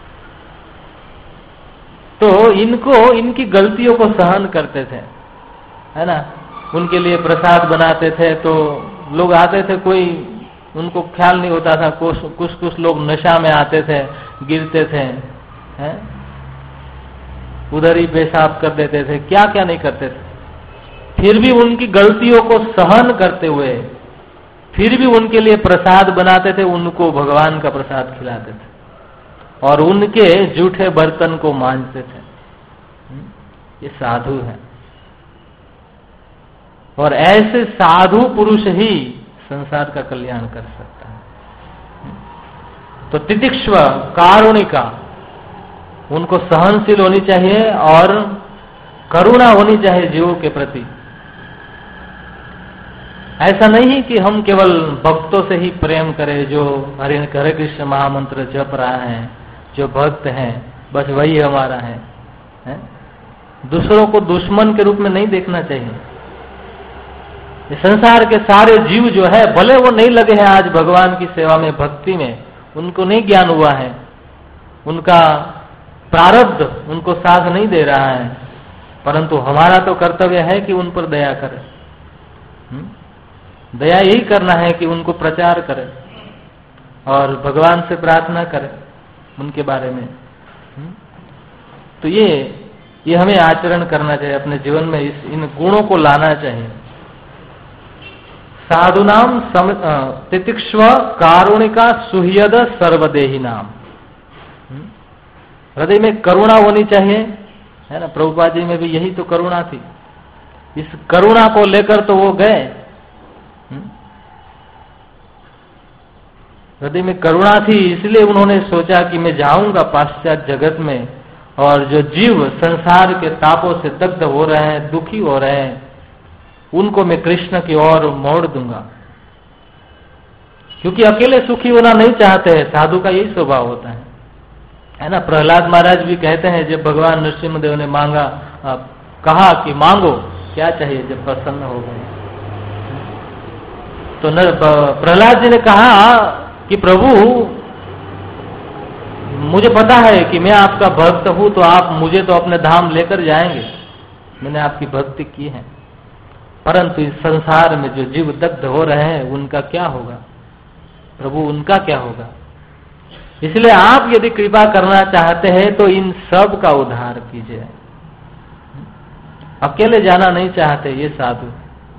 तो इनको, इनकी गलतियों को सहन करते थे, है ना। उनके लिए प्रसाद बनाते थे तो लोग आते थे, कोई उनको ख्याल नहीं होता था। कुछ कुछ कुछ लोग नशा में आते थे, गिरते थे, हैं? उधर ही पेशाब कर देते थे, क्या क्या नहीं करते थे। फिर भी उनकी गलतियों को सहन करते हुए फिर भी उनके लिए प्रसाद बनाते थे, उनको भगवान का प्रसाद खिलाते थे और उनके जूठे बर्तन को मांजते थे। ये साधु है। और ऐसे साधु पुरुष ही संसार का कल्याण कर सकता है। तो तितिक्ष्व, कारुणिका, उनको सहनशील होनी चाहिए और करुणा होनी चाहिए जीवों के प्रति। ऐसा नहीं कि हम केवल भक्तों से ही प्रेम करें, जो हरे हरे कृष्ण महामंत्र जप रहा है, जो भक्त हैं, बस वही हमारा है, है? दूसरों को दुश्मन के रूप में नहीं देखना चाहिए। ये संसार के सारे जीव जो है, भले वो नहीं लगे हैं आज भगवान की सेवा में, भक्ति में, उनको नहीं ज्ञान हुआ है, उनका प्रारब्ध उनको साथ नहीं दे रहा है, परंतु हमारा तो कर्तव्य है कि उन पर दया करें। दया यही करना है कि उनको प्रचार करें और भगवान से प्रार्थना करें उनके बारे में। तो ये ये हमें आचरण करना चाहिए अपने जीवन में, इस इन गुणों को लाना चाहिए। साधुनाम तितिक्ष्व कारुणिका सुहृद सर्वदेही नाम। हृदय में करुणा होनी चाहिए, है ना। प्रभुपाद जी में भी यही तो करुणा थी। इस करुणा को लेकर तो वो गए। हृदय में करुणा थी, इसलिए उन्होंने सोचा कि मैं जाऊंगा पाश्चात्य जगत में, और जो जीव संसार के तापों से दग्ध हो रहे हैं, दुखी हो रहे हैं, उनको मैं कृष्ण की ओर मोड़ दूंगा। क्योंकि अकेले सुखी होना नहीं चाहते हैं, साधु का यही स्वभाव होता है, है ना। प्रहलाद महाराज भी कहते हैं, जब भगवान नरसिंहदेव ने मांगा, कहा कि मांगो क्या चाहिए, जब प्रसन्न हो गए, तो प्रहलाद जी ने कहा कि प्रभु मुझे पता है कि मैं आपका भक्त हूं, तो आप मुझे तो अपने धाम लेकर जाएंगे, मैंने आपकी भक्ति की है, परंतु इस संसार में जो जीव दग्ध हो रहे हैं उनका क्या होगा प्रभु, उनका क्या होगा। इसलिए आप यदि कृपा करना चाहते हैं तो इन सब का उद्धार कीजिए। अकेले जाना नहीं चाहते ये साधु।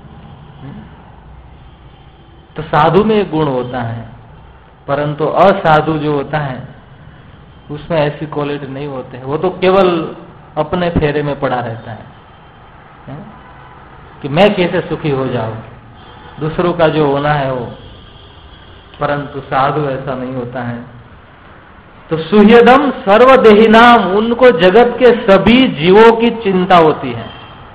तो साधु में गुण होता है, परंतु असाधु जो होता है उसमें ऐसी क्वालिटी नहीं होते हैं। वो तो केवल अपने फेरे में पड़ा रहता है, है? कि मैं कैसे सुखी हो जाऊं, दूसरों का जो होना है वो। परंतु साधु ऐसा नहीं होता है। तो सुहृदम सर्वदेही नाम, उनको जगत के सभी जीवों की चिंता होती है।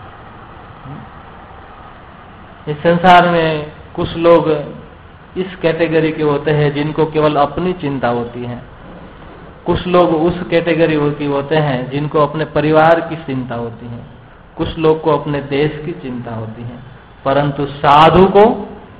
इस संसार में कुछ लोग इस कैटेगरी के होते हैं जिनको केवल अपनी चिंता होती है, कुछ लोग उस कैटेगरी की होते हैं जिनको अपने परिवार की चिंता होती है, कुछ लोग को अपने देश की चिंता होती है। परंतु साधु को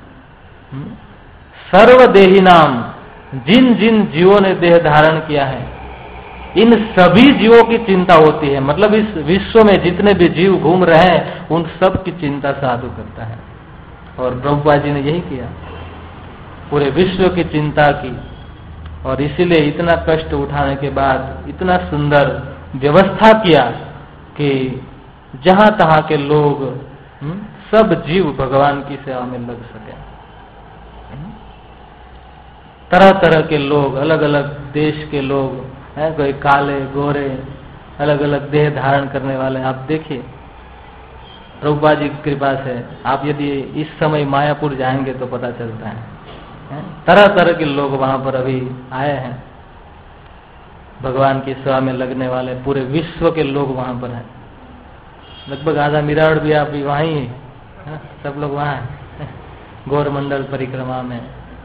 सर्वदेही नाम, जिन जिन जीवों ने देह धारण किया है इन सभी जीवों की चिंता होती है। मतलब इस विश्व में जितने भी जीव घूम रहे हैं उन सब की चिंता साधु करता है। और प्रभुपाद जी ने यही किया, पूरे विश्व की चिंता की, और इसीलिए इतना कष्ट उठाने के बाद इतना सुंदर व्यवस्था किया कि जहां तहां के लोग, सब जीव भगवान की सेवा में लग सके। तरह तरह के लोग, अलग अलग देश के लोग हैं, कोई काले गोरे, अलग अलग देह धारण करने वाले। आप देखिए प्रभुपाद जी की कृपा से आप यदि इस समय मायापुर जाएंगे तो पता चलता है, है? तरह तरह के लोग वहां पर अभी आए हैं, भगवान की सेवा में लगने वाले पूरे विश्व के लोग वहां पर हैं। लगभग आधा मिराड़ भी आप भी वहां ही है, सब लोग वहां हैं गौरमंडल परिक्रमा में।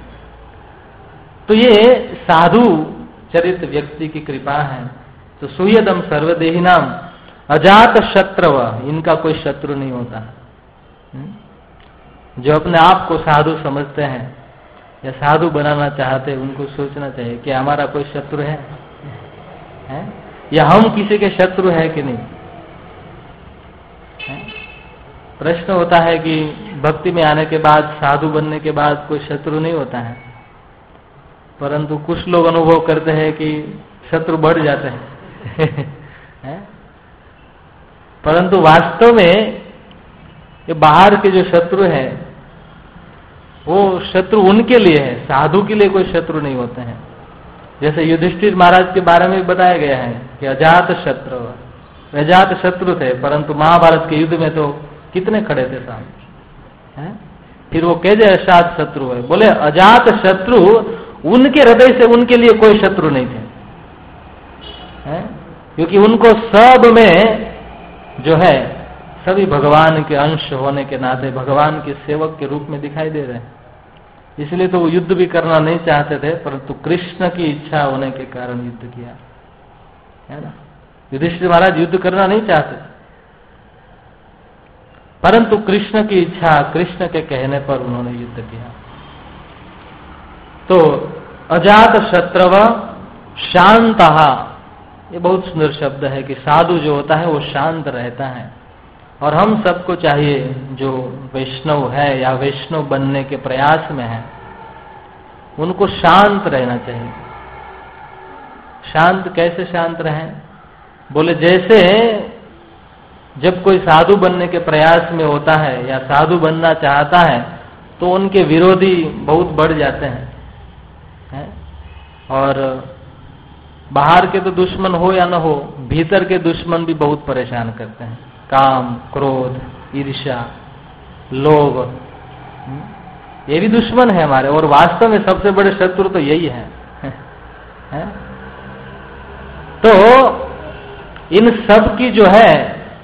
तो ये साधु चरित व्यक्ति की कृपा है। तो सुहृदम सर्वदेही नाम अजात शत्रव, इनका कोई शत्रु नहीं होता। जो अपने आप को साधु समझते हैं या साधु बनाना चाहते हैं उनको सोचना चाहिए कि हमारा कोई शत्रु है, है? या हम किसी के शत्रु है कि नहीं। है? प्रश्न होता है कि भक्ति में आने के बाद, साधु बनने के बाद कोई शत्रु नहीं होता है, परंतु कुछ लोग अनुभव करते हैं कि शत्रु बढ़ जाते हैं है? परंतु वास्तव में ये बाहर के जो शत्रु हैं वो शत्रु उनके लिए है, साधु के लिए कोई शत्रु नहीं होते हैं। जैसे युधिष्ठिर महाराज के बारे में बताया गया है कि अजात शत्रु, अजात शत्रु थे, परंतु महाभारत के युद्ध में तो कितने खड़े थे सामने, हैं? फिर वो कैसे अजात शत्रु है, बोले अजात शत्रु उनके हृदय से उनके लिए कोई शत्रु नहीं थे, हैं? क्योंकि उनको सब में जो है सभी भगवान के अंश होने के नाते भगवान के सेवक के रूप में दिखाई दे रहे हैं। इसलिए तो वो युद्ध भी करना नहीं चाहते थे, परंतु कृष्ण की इच्छा होने के कारण युद्ध किया, है ना। युधिष्ठिर महाराज युद्ध करना नहीं चाहते, परंतु कृष्ण की इच्छा, कृष्ण के कहने पर उन्होंने युद्ध किया। तो अजात शत्रव शांतः, ये बहुत सुंदर शब्द है कि साधु जो होता है वो शांत रहता है। और हम सबको चाहिए जो वैष्णव है या वैष्णव बनने के प्रयास में है, उनको शांत रहना चाहिए। शांत कैसे शांत रहें? बोले जैसे जब कोई साधु बनने के प्रयास में होता है या साधु बनना चाहता है तो उनके विरोधी बहुत बढ़ जाते हैं, है? और बाहर के तो दुश्मन हो या न हो, भीतर के दुश्मन भी बहुत परेशान करते हैं। काम, क्रोध, ईर्ष्या, लोभ, ये भी दुश्मन है हमारे। और वास्तव में सबसे बड़े शत्रु तो यही है, है? तो इन सब की जो है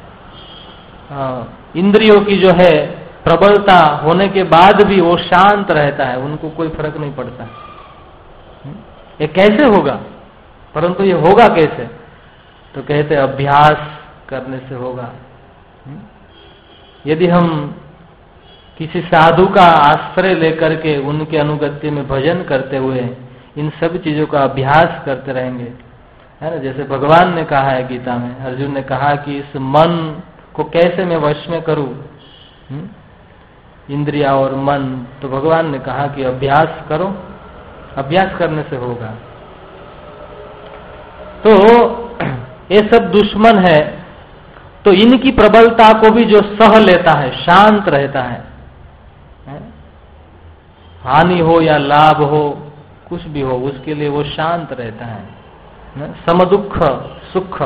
इंद्रियों की जो है प्रबलता होने के बाद भी वो शांत रहता है, उनको कोई फर्क नहीं पड़ता। ये कैसे होगा? परंतु ये होगा कैसे? तो कहते अभ्यास करने से होगा। यदि हम किसी साधु का आश्रय लेकर के उनके अनुगत्य में भजन करते हुए इन सब चीजों का अभ्यास करते रहेंगे, है ना? जैसे भगवान ने कहा है गीता में, अर्जुन ने कहा कि इस मन को कैसे मैं वश में करूं, इंद्रिया और मन, तो भगवान ने कहा कि अभ्यास करो, अभ्यास करने से होगा। तो ये सब दुश्मन है, तो इनकी प्रबलता को भी जो सह लेता है, शांत रहता है, है? हानि हो या लाभ हो, कुछ भी हो, उसके लिए वो शांत रहता है, है? समदुख सुख,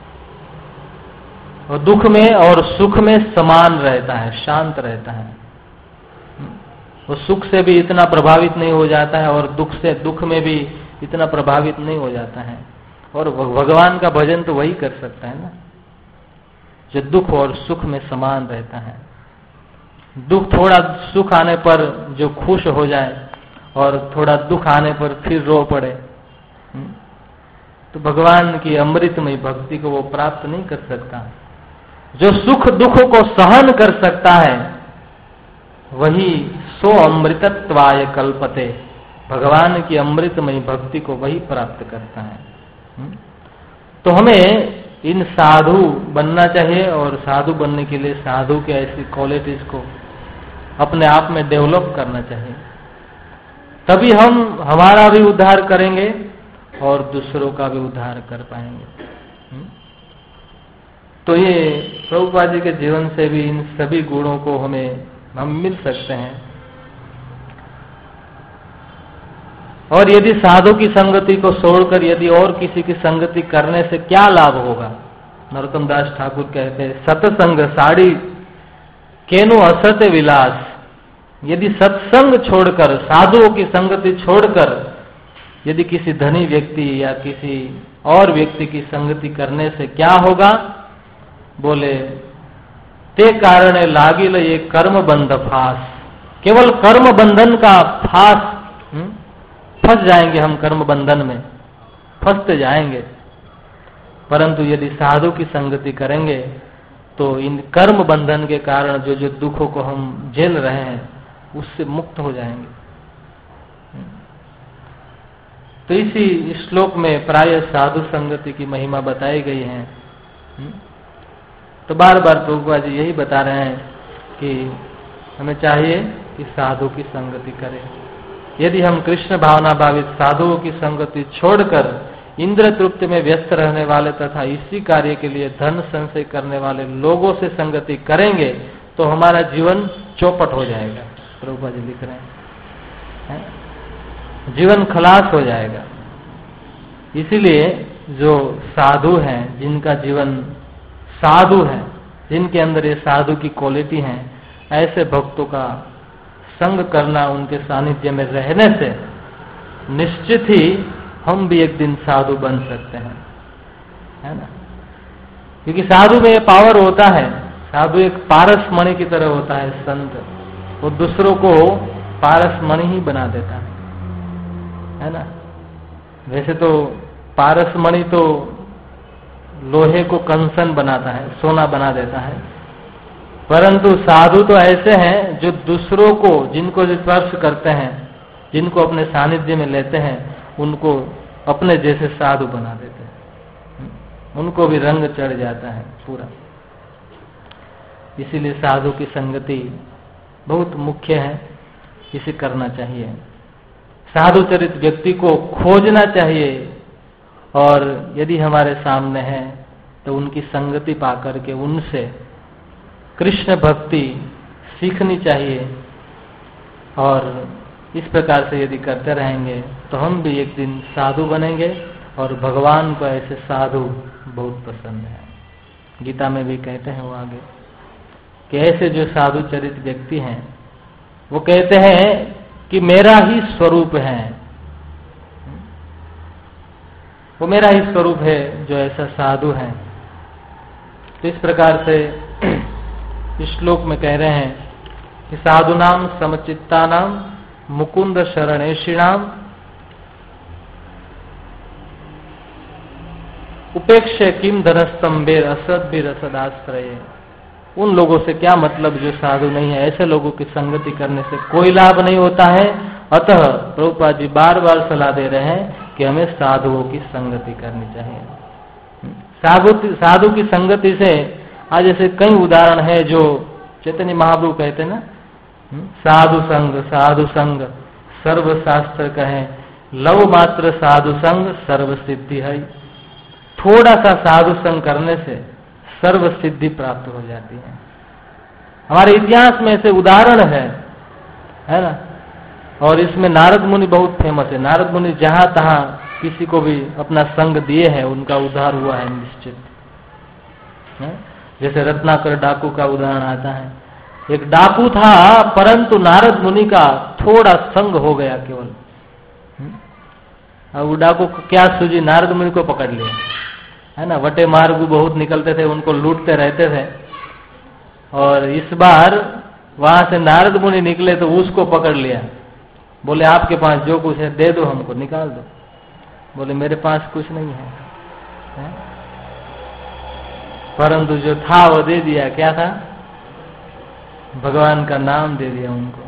और दुख में और सुख में समान रहता है, शांत रहता है। वो सुख से भी इतना प्रभावित नहीं हो जाता है और दुख से दुख में भी इतना प्रभावित नहीं हो जाता है। और भगवान का भजन तो वही कर सकता है ना, जो दुख और सुख में समान रहता है। दुख, थोड़ा सुख आने पर जो खुश हो जाए और थोड़ा दुख आने पर फिर रो पड़े, तो भगवान की अमृतमय भक्ति को वो प्राप्त नहीं कर सकता। जो सुख दुखों को सहन कर सकता है वही सो अमृतत्वाय कल्पते, भगवान की अमृतमय भक्ति को वही प्राप्त करता है। तो हमें इन साधु बनना चाहिए और साधु बनने के लिए साधु के ऐसी क्वालिटीज को अपने आप में डेवलप करना चाहिए, तभी हम हमारा भी उद्धार करेंगे और दूसरों का भी उद्धार कर पाएंगे। तो ये प्रभुपाद जी के जीवन से भी इन सभी गुणों को हमें हम मिल सकते हैं। और यदि साधु की संगति को छोड़कर यदि और किसी की संगति करने से क्या लाभ होगा? नरोत्तम दास ठाकुर कहते हैं, सत्संग साड़ी केनु असत विलास। यदि सत्संग छोड़कर, साधुओं की संगति छोड़कर यदि किसी धनी व्यक्ति या किसी और व्यक्ति की संगति करने से क्या होगा? बोले ते कारण लागिल ये कर्म बंध फास। केवल कर्म बंधन का फास, फंस जाएंगे हम, कर्म बंधन में फंसते जाएंगे। परंतु यदि साधु की संगति करेंगे तो इन कर्म बंधन के कारण जो जो दुखों को हम झेल रहे हैं उससे मुक्त हो जाएंगे। तो इसी श्लोक में प्राय साधु संगति की महिमा बताई गई है। तो बार बार प्रभुपाद जी यही बता रहे हैं कि हमें चाहिए कि साधु की संगति करें। यदि हम कृष्ण भावना भावित साधुओं की संगति छोड़कर इंद्र तृप्ति में व्यस्त रहने वाले तथा इसी कार्य के लिए धन संचय करने वाले लोगों से संगति करेंगे तो हमारा जीवन चौपट हो जाएगा। प्रभुपाद जी लिख रहे हैं, है? जीवन खलास हो जाएगा। इसीलिए जो साधु हैं, जिनका जीवन साधु है, जिनके अंदर ये साधु की क्वालिटी है, ऐसे भक्तों का संग करना, उनके सानिध्य में रहने से निश्चित ही हम भी एक दिन साधु बन सकते हैं, है ना? क्योंकि साधु में ये पावर होता है, साधु एक पारस मणि की तरह होता है। संत वो दूसरों को पारस मणि ही बना देता है, है ना? वैसे तो पारस मणि तो लोहे को कंसन बनाता है, सोना बना देता है, परंतु साधु तो ऐसे हैं जो दूसरों को, जिनको स्पर्श करते हैं, जिनको अपने सानिध्य में लेते हैं, उनको अपने जैसे साधु बना देते हैं, उनको भी रंग चढ़ जाता है पूरा। इसीलिए साधु की संगति बहुत मुख्य है, इसे करना चाहिए। साधु चरित व्यक्ति को खोजना चाहिए, और यदि हमारे सामने है तो उनकी संगति पाकर के उनसे कृष्ण भक्ति सीखनी चाहिए। और इस प्रकार से यदि करते रहेंगे तो हम भी एक दिन साधु बनेंगे, और भगवान को ऐसे साधु बहुत पसंद है। गीता में भी कहते हैं वो आगे कि ऐसे जो साधु चरित व्यक्ति हैं वो कहते हैं कि मेरा ही स्वरूप है, वो मेरा ही स्वरूप है जो ऐसा साधु है। तो इस प्रकार से इस श्लोक में कह रहे हैं कि साधुनाम समचित्तानाम मुकुंद शरणेशिणाम उपेक्ष्य किम धनस्तंभेर असद्भिर असदाश्रय। उन लोगों से क्या मतलब जो साधु नहीं है, ऐसे लोगों की संगति करने से कोई लाभ नहीं होता है। अतः प्रभुपाद जी बार बार सलाह दे रहे हैं कि हमें साधुओं की संगति करनी चाहिए। साधु साधु की संगति से आज ऐसे कई उदाहरण है जो चैतन्य महाप्रभु कहते हैं ना, साधु संग साधु संग सर्व शास्त्र कहे, लव मात्र साधु संग सर्व सिद्धि है। थोड़ा सा साधु संग करने से सर्व सिद्धि प्राप्त हो जाती है। हमारे इतिहास में ऐसे उदाहरण है है ना, और इसमें नारद मुनि बहुत फेमस है। नारद मुनि जहां तहां किसी को भी अपना संग दिए हैं, उनका उद्धार हुआ है निश्चित है? जैसे रत्नाकर डाकू का उदाहरण आता है। एक डाकू था, परंतु नारद मुनि का थोड़ा संग हो गया केवल। अब वो डाकू को क्या सूझी, नारद मुनि को पकड़ लिया है ना। वटे मार्गू बहुत निकलते थे, उनको लूटते रहते थे, और इस बार वहां से नारद मुनि निकले तो उसको पकड़ लिया। बोले आपके पास जो कुछ है दे दो, हमको निकाल दो। बोले मेरे पास कुछ नहीं है, है? परंतु जो था वो दे दिया। क्या था? भगवान का नाम दे दिया उनको।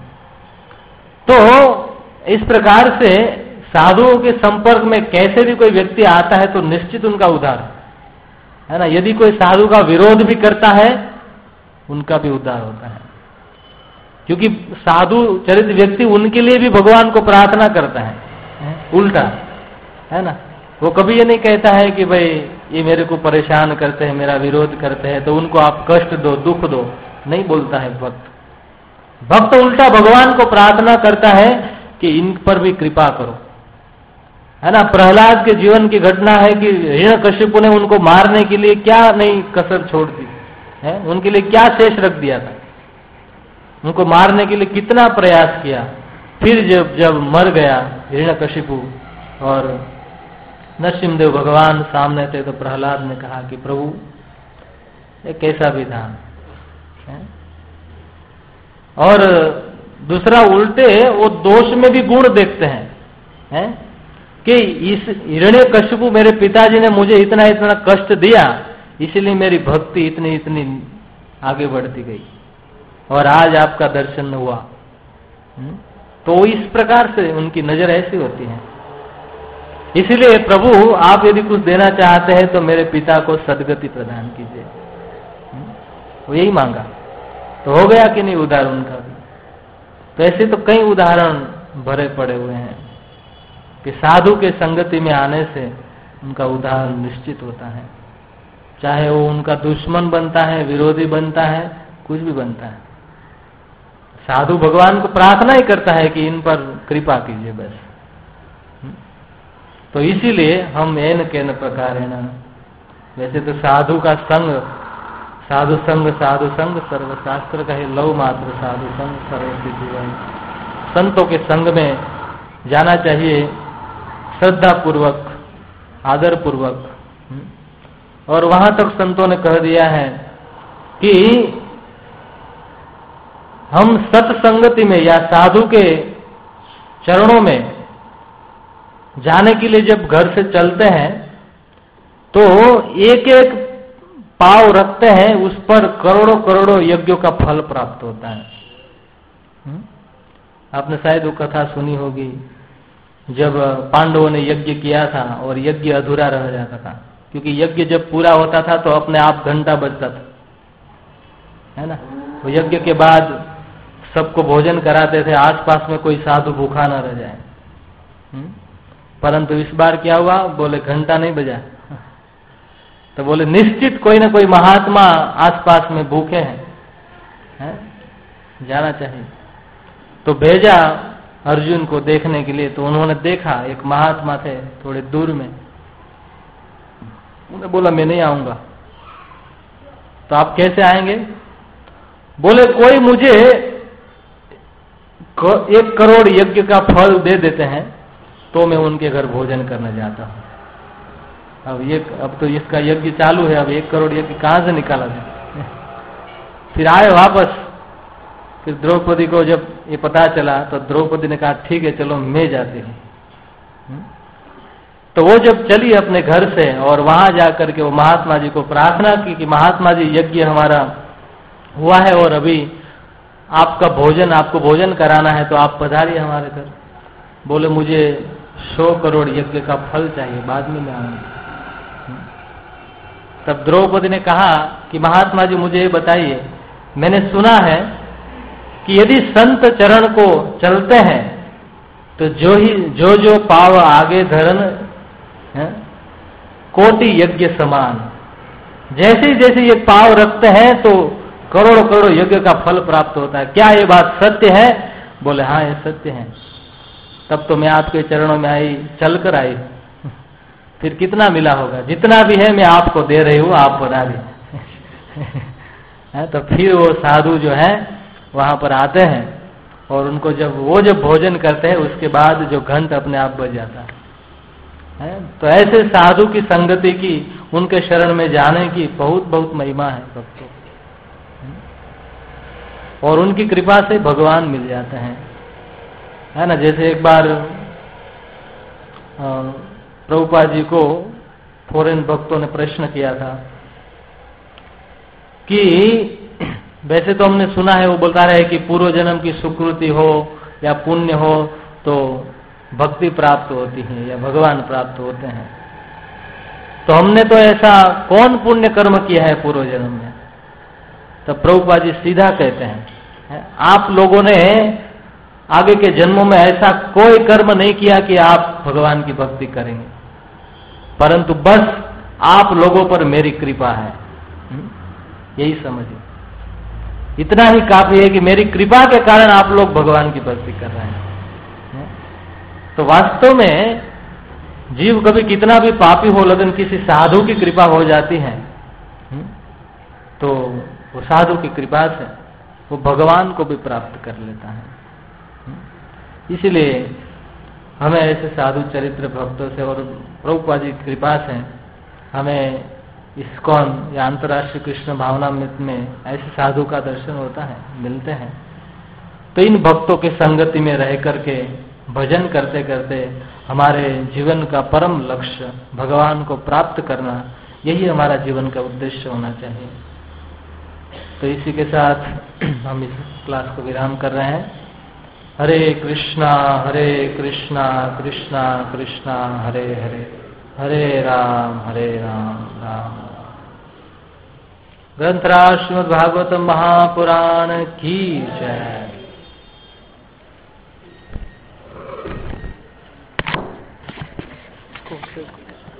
तो इस प्रकार से साधुओं के संपर्क में कैसे भी कोई व्यक्ति आता है तो निश्चित उनका उद्धार है ना। यदि कोई साधु का विरोध भी करता है उनका भी उद्धार होता है, क्योंकि साधु चरित व्यक्ति उनके लिए भी भगवान को प्रार्थना करता है, है? उल्टा है ना। वो कभी ये नहीं कहता है कि भाई ये मेरे को परेशान करते हैं, मेरा विरोध करते हैं तो उनको आप कष्ट दो, दुख दो, नहीं बोलता है भक्त। भक्त उल्टा भगवान को प्रार्थना करता है कि इन पर भी कृपा करो, है ना। प्रहलाद के जीवन की घटना है कि हिरण्यकशिपु ने उनको मारने के लिए क्या नहीं कसर छोड़ दी है, उनके लिए क्या शेष रख दिया था, उनको मारने के लिए कितना प्रयास किया। फिर जब जब मर गया हिरण्यकशिपु और नरसिंहदेव भगवान सामने थे तो प्रहलाद ने कहा कि प्रभु ये कैसा विधान है। और दूसरा उल्टे वो दोष में भी गुण देखते हैं, हैं? कि इस हिरण्यकशिपु मेरे पिताजी ने मुझे इतना इतना कष्ट दिया, इसलिए मेरी भक्ति इतनी इतनी आगे बढ़ती गई और आज आपका दर्शन हुआ। तो इस प्रकार से उनकी नजर ऐसी होती है। इसलिए प्रभु आप यदि कुछ देना चाहते हैं तो मेरे पिता को सदगति प्रदान कीजिए। वो यही मांगा तो हो गया कि नहीं उद्धार उनका भी। तो ऐसे तो कई उदाहरण भरे पड़े हुए हैं कि साधु के संगति में आने से उनका उद्धार निश्चित होता है, चाहे वो उनका दुश्मन बनता है, विरोधी बनता है, कुछ भी बनता है। साधु भगवान को प्रार्थना ही करता है कि इन पर कृपा कीजिए बस। तो इसीलिए हम एन केन प्रकार है ना। वैसे तो साधु का संग, साधु संग साधु संग सर्वशास्त्र कहे, लव मात्र साधु संग सर्व सिद्धि है। संतों के संग में जाना चाहिए श्रद्धा पूर्वक, आदर पूर्वक। और वहां तक संतों ने कह दिया है कि हम सत्संगति में या साधु के चरणों में जाने के लिए जब घर से चलते हैं तो एक एक पाव रखते हैं, उस पर करोड़ों करोड़ों यज्ञों का फल प्राप्त होता है। आपने शायद वो कथा सुनी होगी जब पांडवों ने यज्ञ किया था और यज्ञ अधूरा रह जाता था, क्योंकि यज्ञ जब पूरा होता था तो अपने आप घंटा बजता था, है ना। वो यज्ञ के बाद सबको भोजन कराते थे, आसपास में कोई साधु भूखा न रह जाए। परंतु इस बार क्या हुआ, बोले घंटा नहीं बजा, तो बोले निश्चित कोई ना कोई महात्मा आसपास में भूखे हैं, है? जाना चाहिए। तो भेजा अर्जुन को देखने के लिए। तो उन्होंने देखा, एक महात्मा थे थोड़े दूर में, उन्होंने बोला मैं नहीं आऊंगा। तो आप कैसे आएंगे? बोले कोई मुझे एक करोड़ यज्ञ का फल दे देते हैं तो मैं उनके घर भोजन करने जाता हूं। अब ये अब तो इसका यज्ञ चालू है, अब एक करोड़ यज्ञ कहां से निकाला जाए? फिर आए वापस। फिर द्रौपदी को जब ये पता चला तो द्रौपदी ने कहा ठीक है चलो मैं जाती हूं। तो वो जब चली अपने घर से और वहां जाकर के वो महात्मा जी को प्रार्थना की कि महात्मा जी यज्ञ हमारा हुआ है और अभी आपका भोजन, आपको भोजन कराना है, तो आप पधारिए हमारे घर। बोले मुझे सौ करोड़ यज्ञ का फल चाहिए, बाद में मैं आऊंगी। तब द्रौपदी ने कहा कि महात्मा जी मुझे ये बताइए, मैंने सुना है कि यदि संत चरण को चलते हैं तो जो ही जो जो पाव आगे धरन है कोटि यज्ञ समान, जैसे जैसे ये पाव रखते हैं तो करोड़ों करोड़ों यज्ञ का फल प्राप्त होता है। क्या ये बात सत्य है? बोले हाँ ये सत्य है। तब तो मैं आपके चरणों में आई, चलकर आई, फिर कितना मिला होगा? जितना भी है मैं आपको दे रही हूं, आप बना रही। तो फिर वो साधु जो है वहां पर आते हैं और उनको जब वो जब भोजन करते हैं उसके बाद जो घंट अपने आप बज जाता है। तो ऐसे साधु की संगति की, उनके शरण में जाने की बहुत बहुत महिमा है सबको, और उनकी कृपा से भगवान मिल जाते हैं, है ना। जैसे एक बार प्रभुपाद जी को फॉरेन भक्तों ने प्रश्न किया था कि वैसे तो हमने सुना है, वो बोलता रहे कि पूर्व जन्म की सुकृति हो या पुण्य हो तो भक्ति प्राप्त होती है या भगवान प्राप्त होते हैं। तो हमने तो ऐसा कौन पुण्य कर्म किया है पूर्व जन्म में? तो प्रभुपाद जी सीधा कहते हैं, आप लोगों ने आगे के जन्मों में ऐसा कोई कर्म नहीं किया कि आप भगवान की भक्ति करेंगे, परंतु बस आप लोगों पर मेरी कृपा है, यही समझिए। इतना ही काफी है कि मेरी कृपा के कारण आप लोग भगवान की भक्ति कर रहे हैं। तो वास्तव में जीव कभी कितना भी पापी हो, लेकिन किसी साधु की कृपा हो जाती है तो वो साधु की कृपा से वो भगवान को भी प्राप्त कर लेता है। इसलिए हमें ऐसे साधु चरित्र भक्तों से और प्रभुपाद जी की कृपा से हमें इस्कॉन या अंतर्राष्ट्रीय कृष्ण भावनामृत में ऐसे साधु का दर्शन होता है, मिलते हैं। तो इन भक्तों के संगति में रह करके भजन करते करते हमारे जीवन का परम लक्ष्य भगवान को प्राप्त करना, यही हमारा जीवन का उद्देश्य होना चाहिए। तो इसी के साथ हम इस क्लास को विराम कर रहे हैं। हरे कृष्णा हरे कृष्णा कृष्णा कृष्णा हरे हरे, हरे राम हरे राम राम। ग्रंथराज श्रीमद् भागवतम महापुराण की जय। Cool, cool.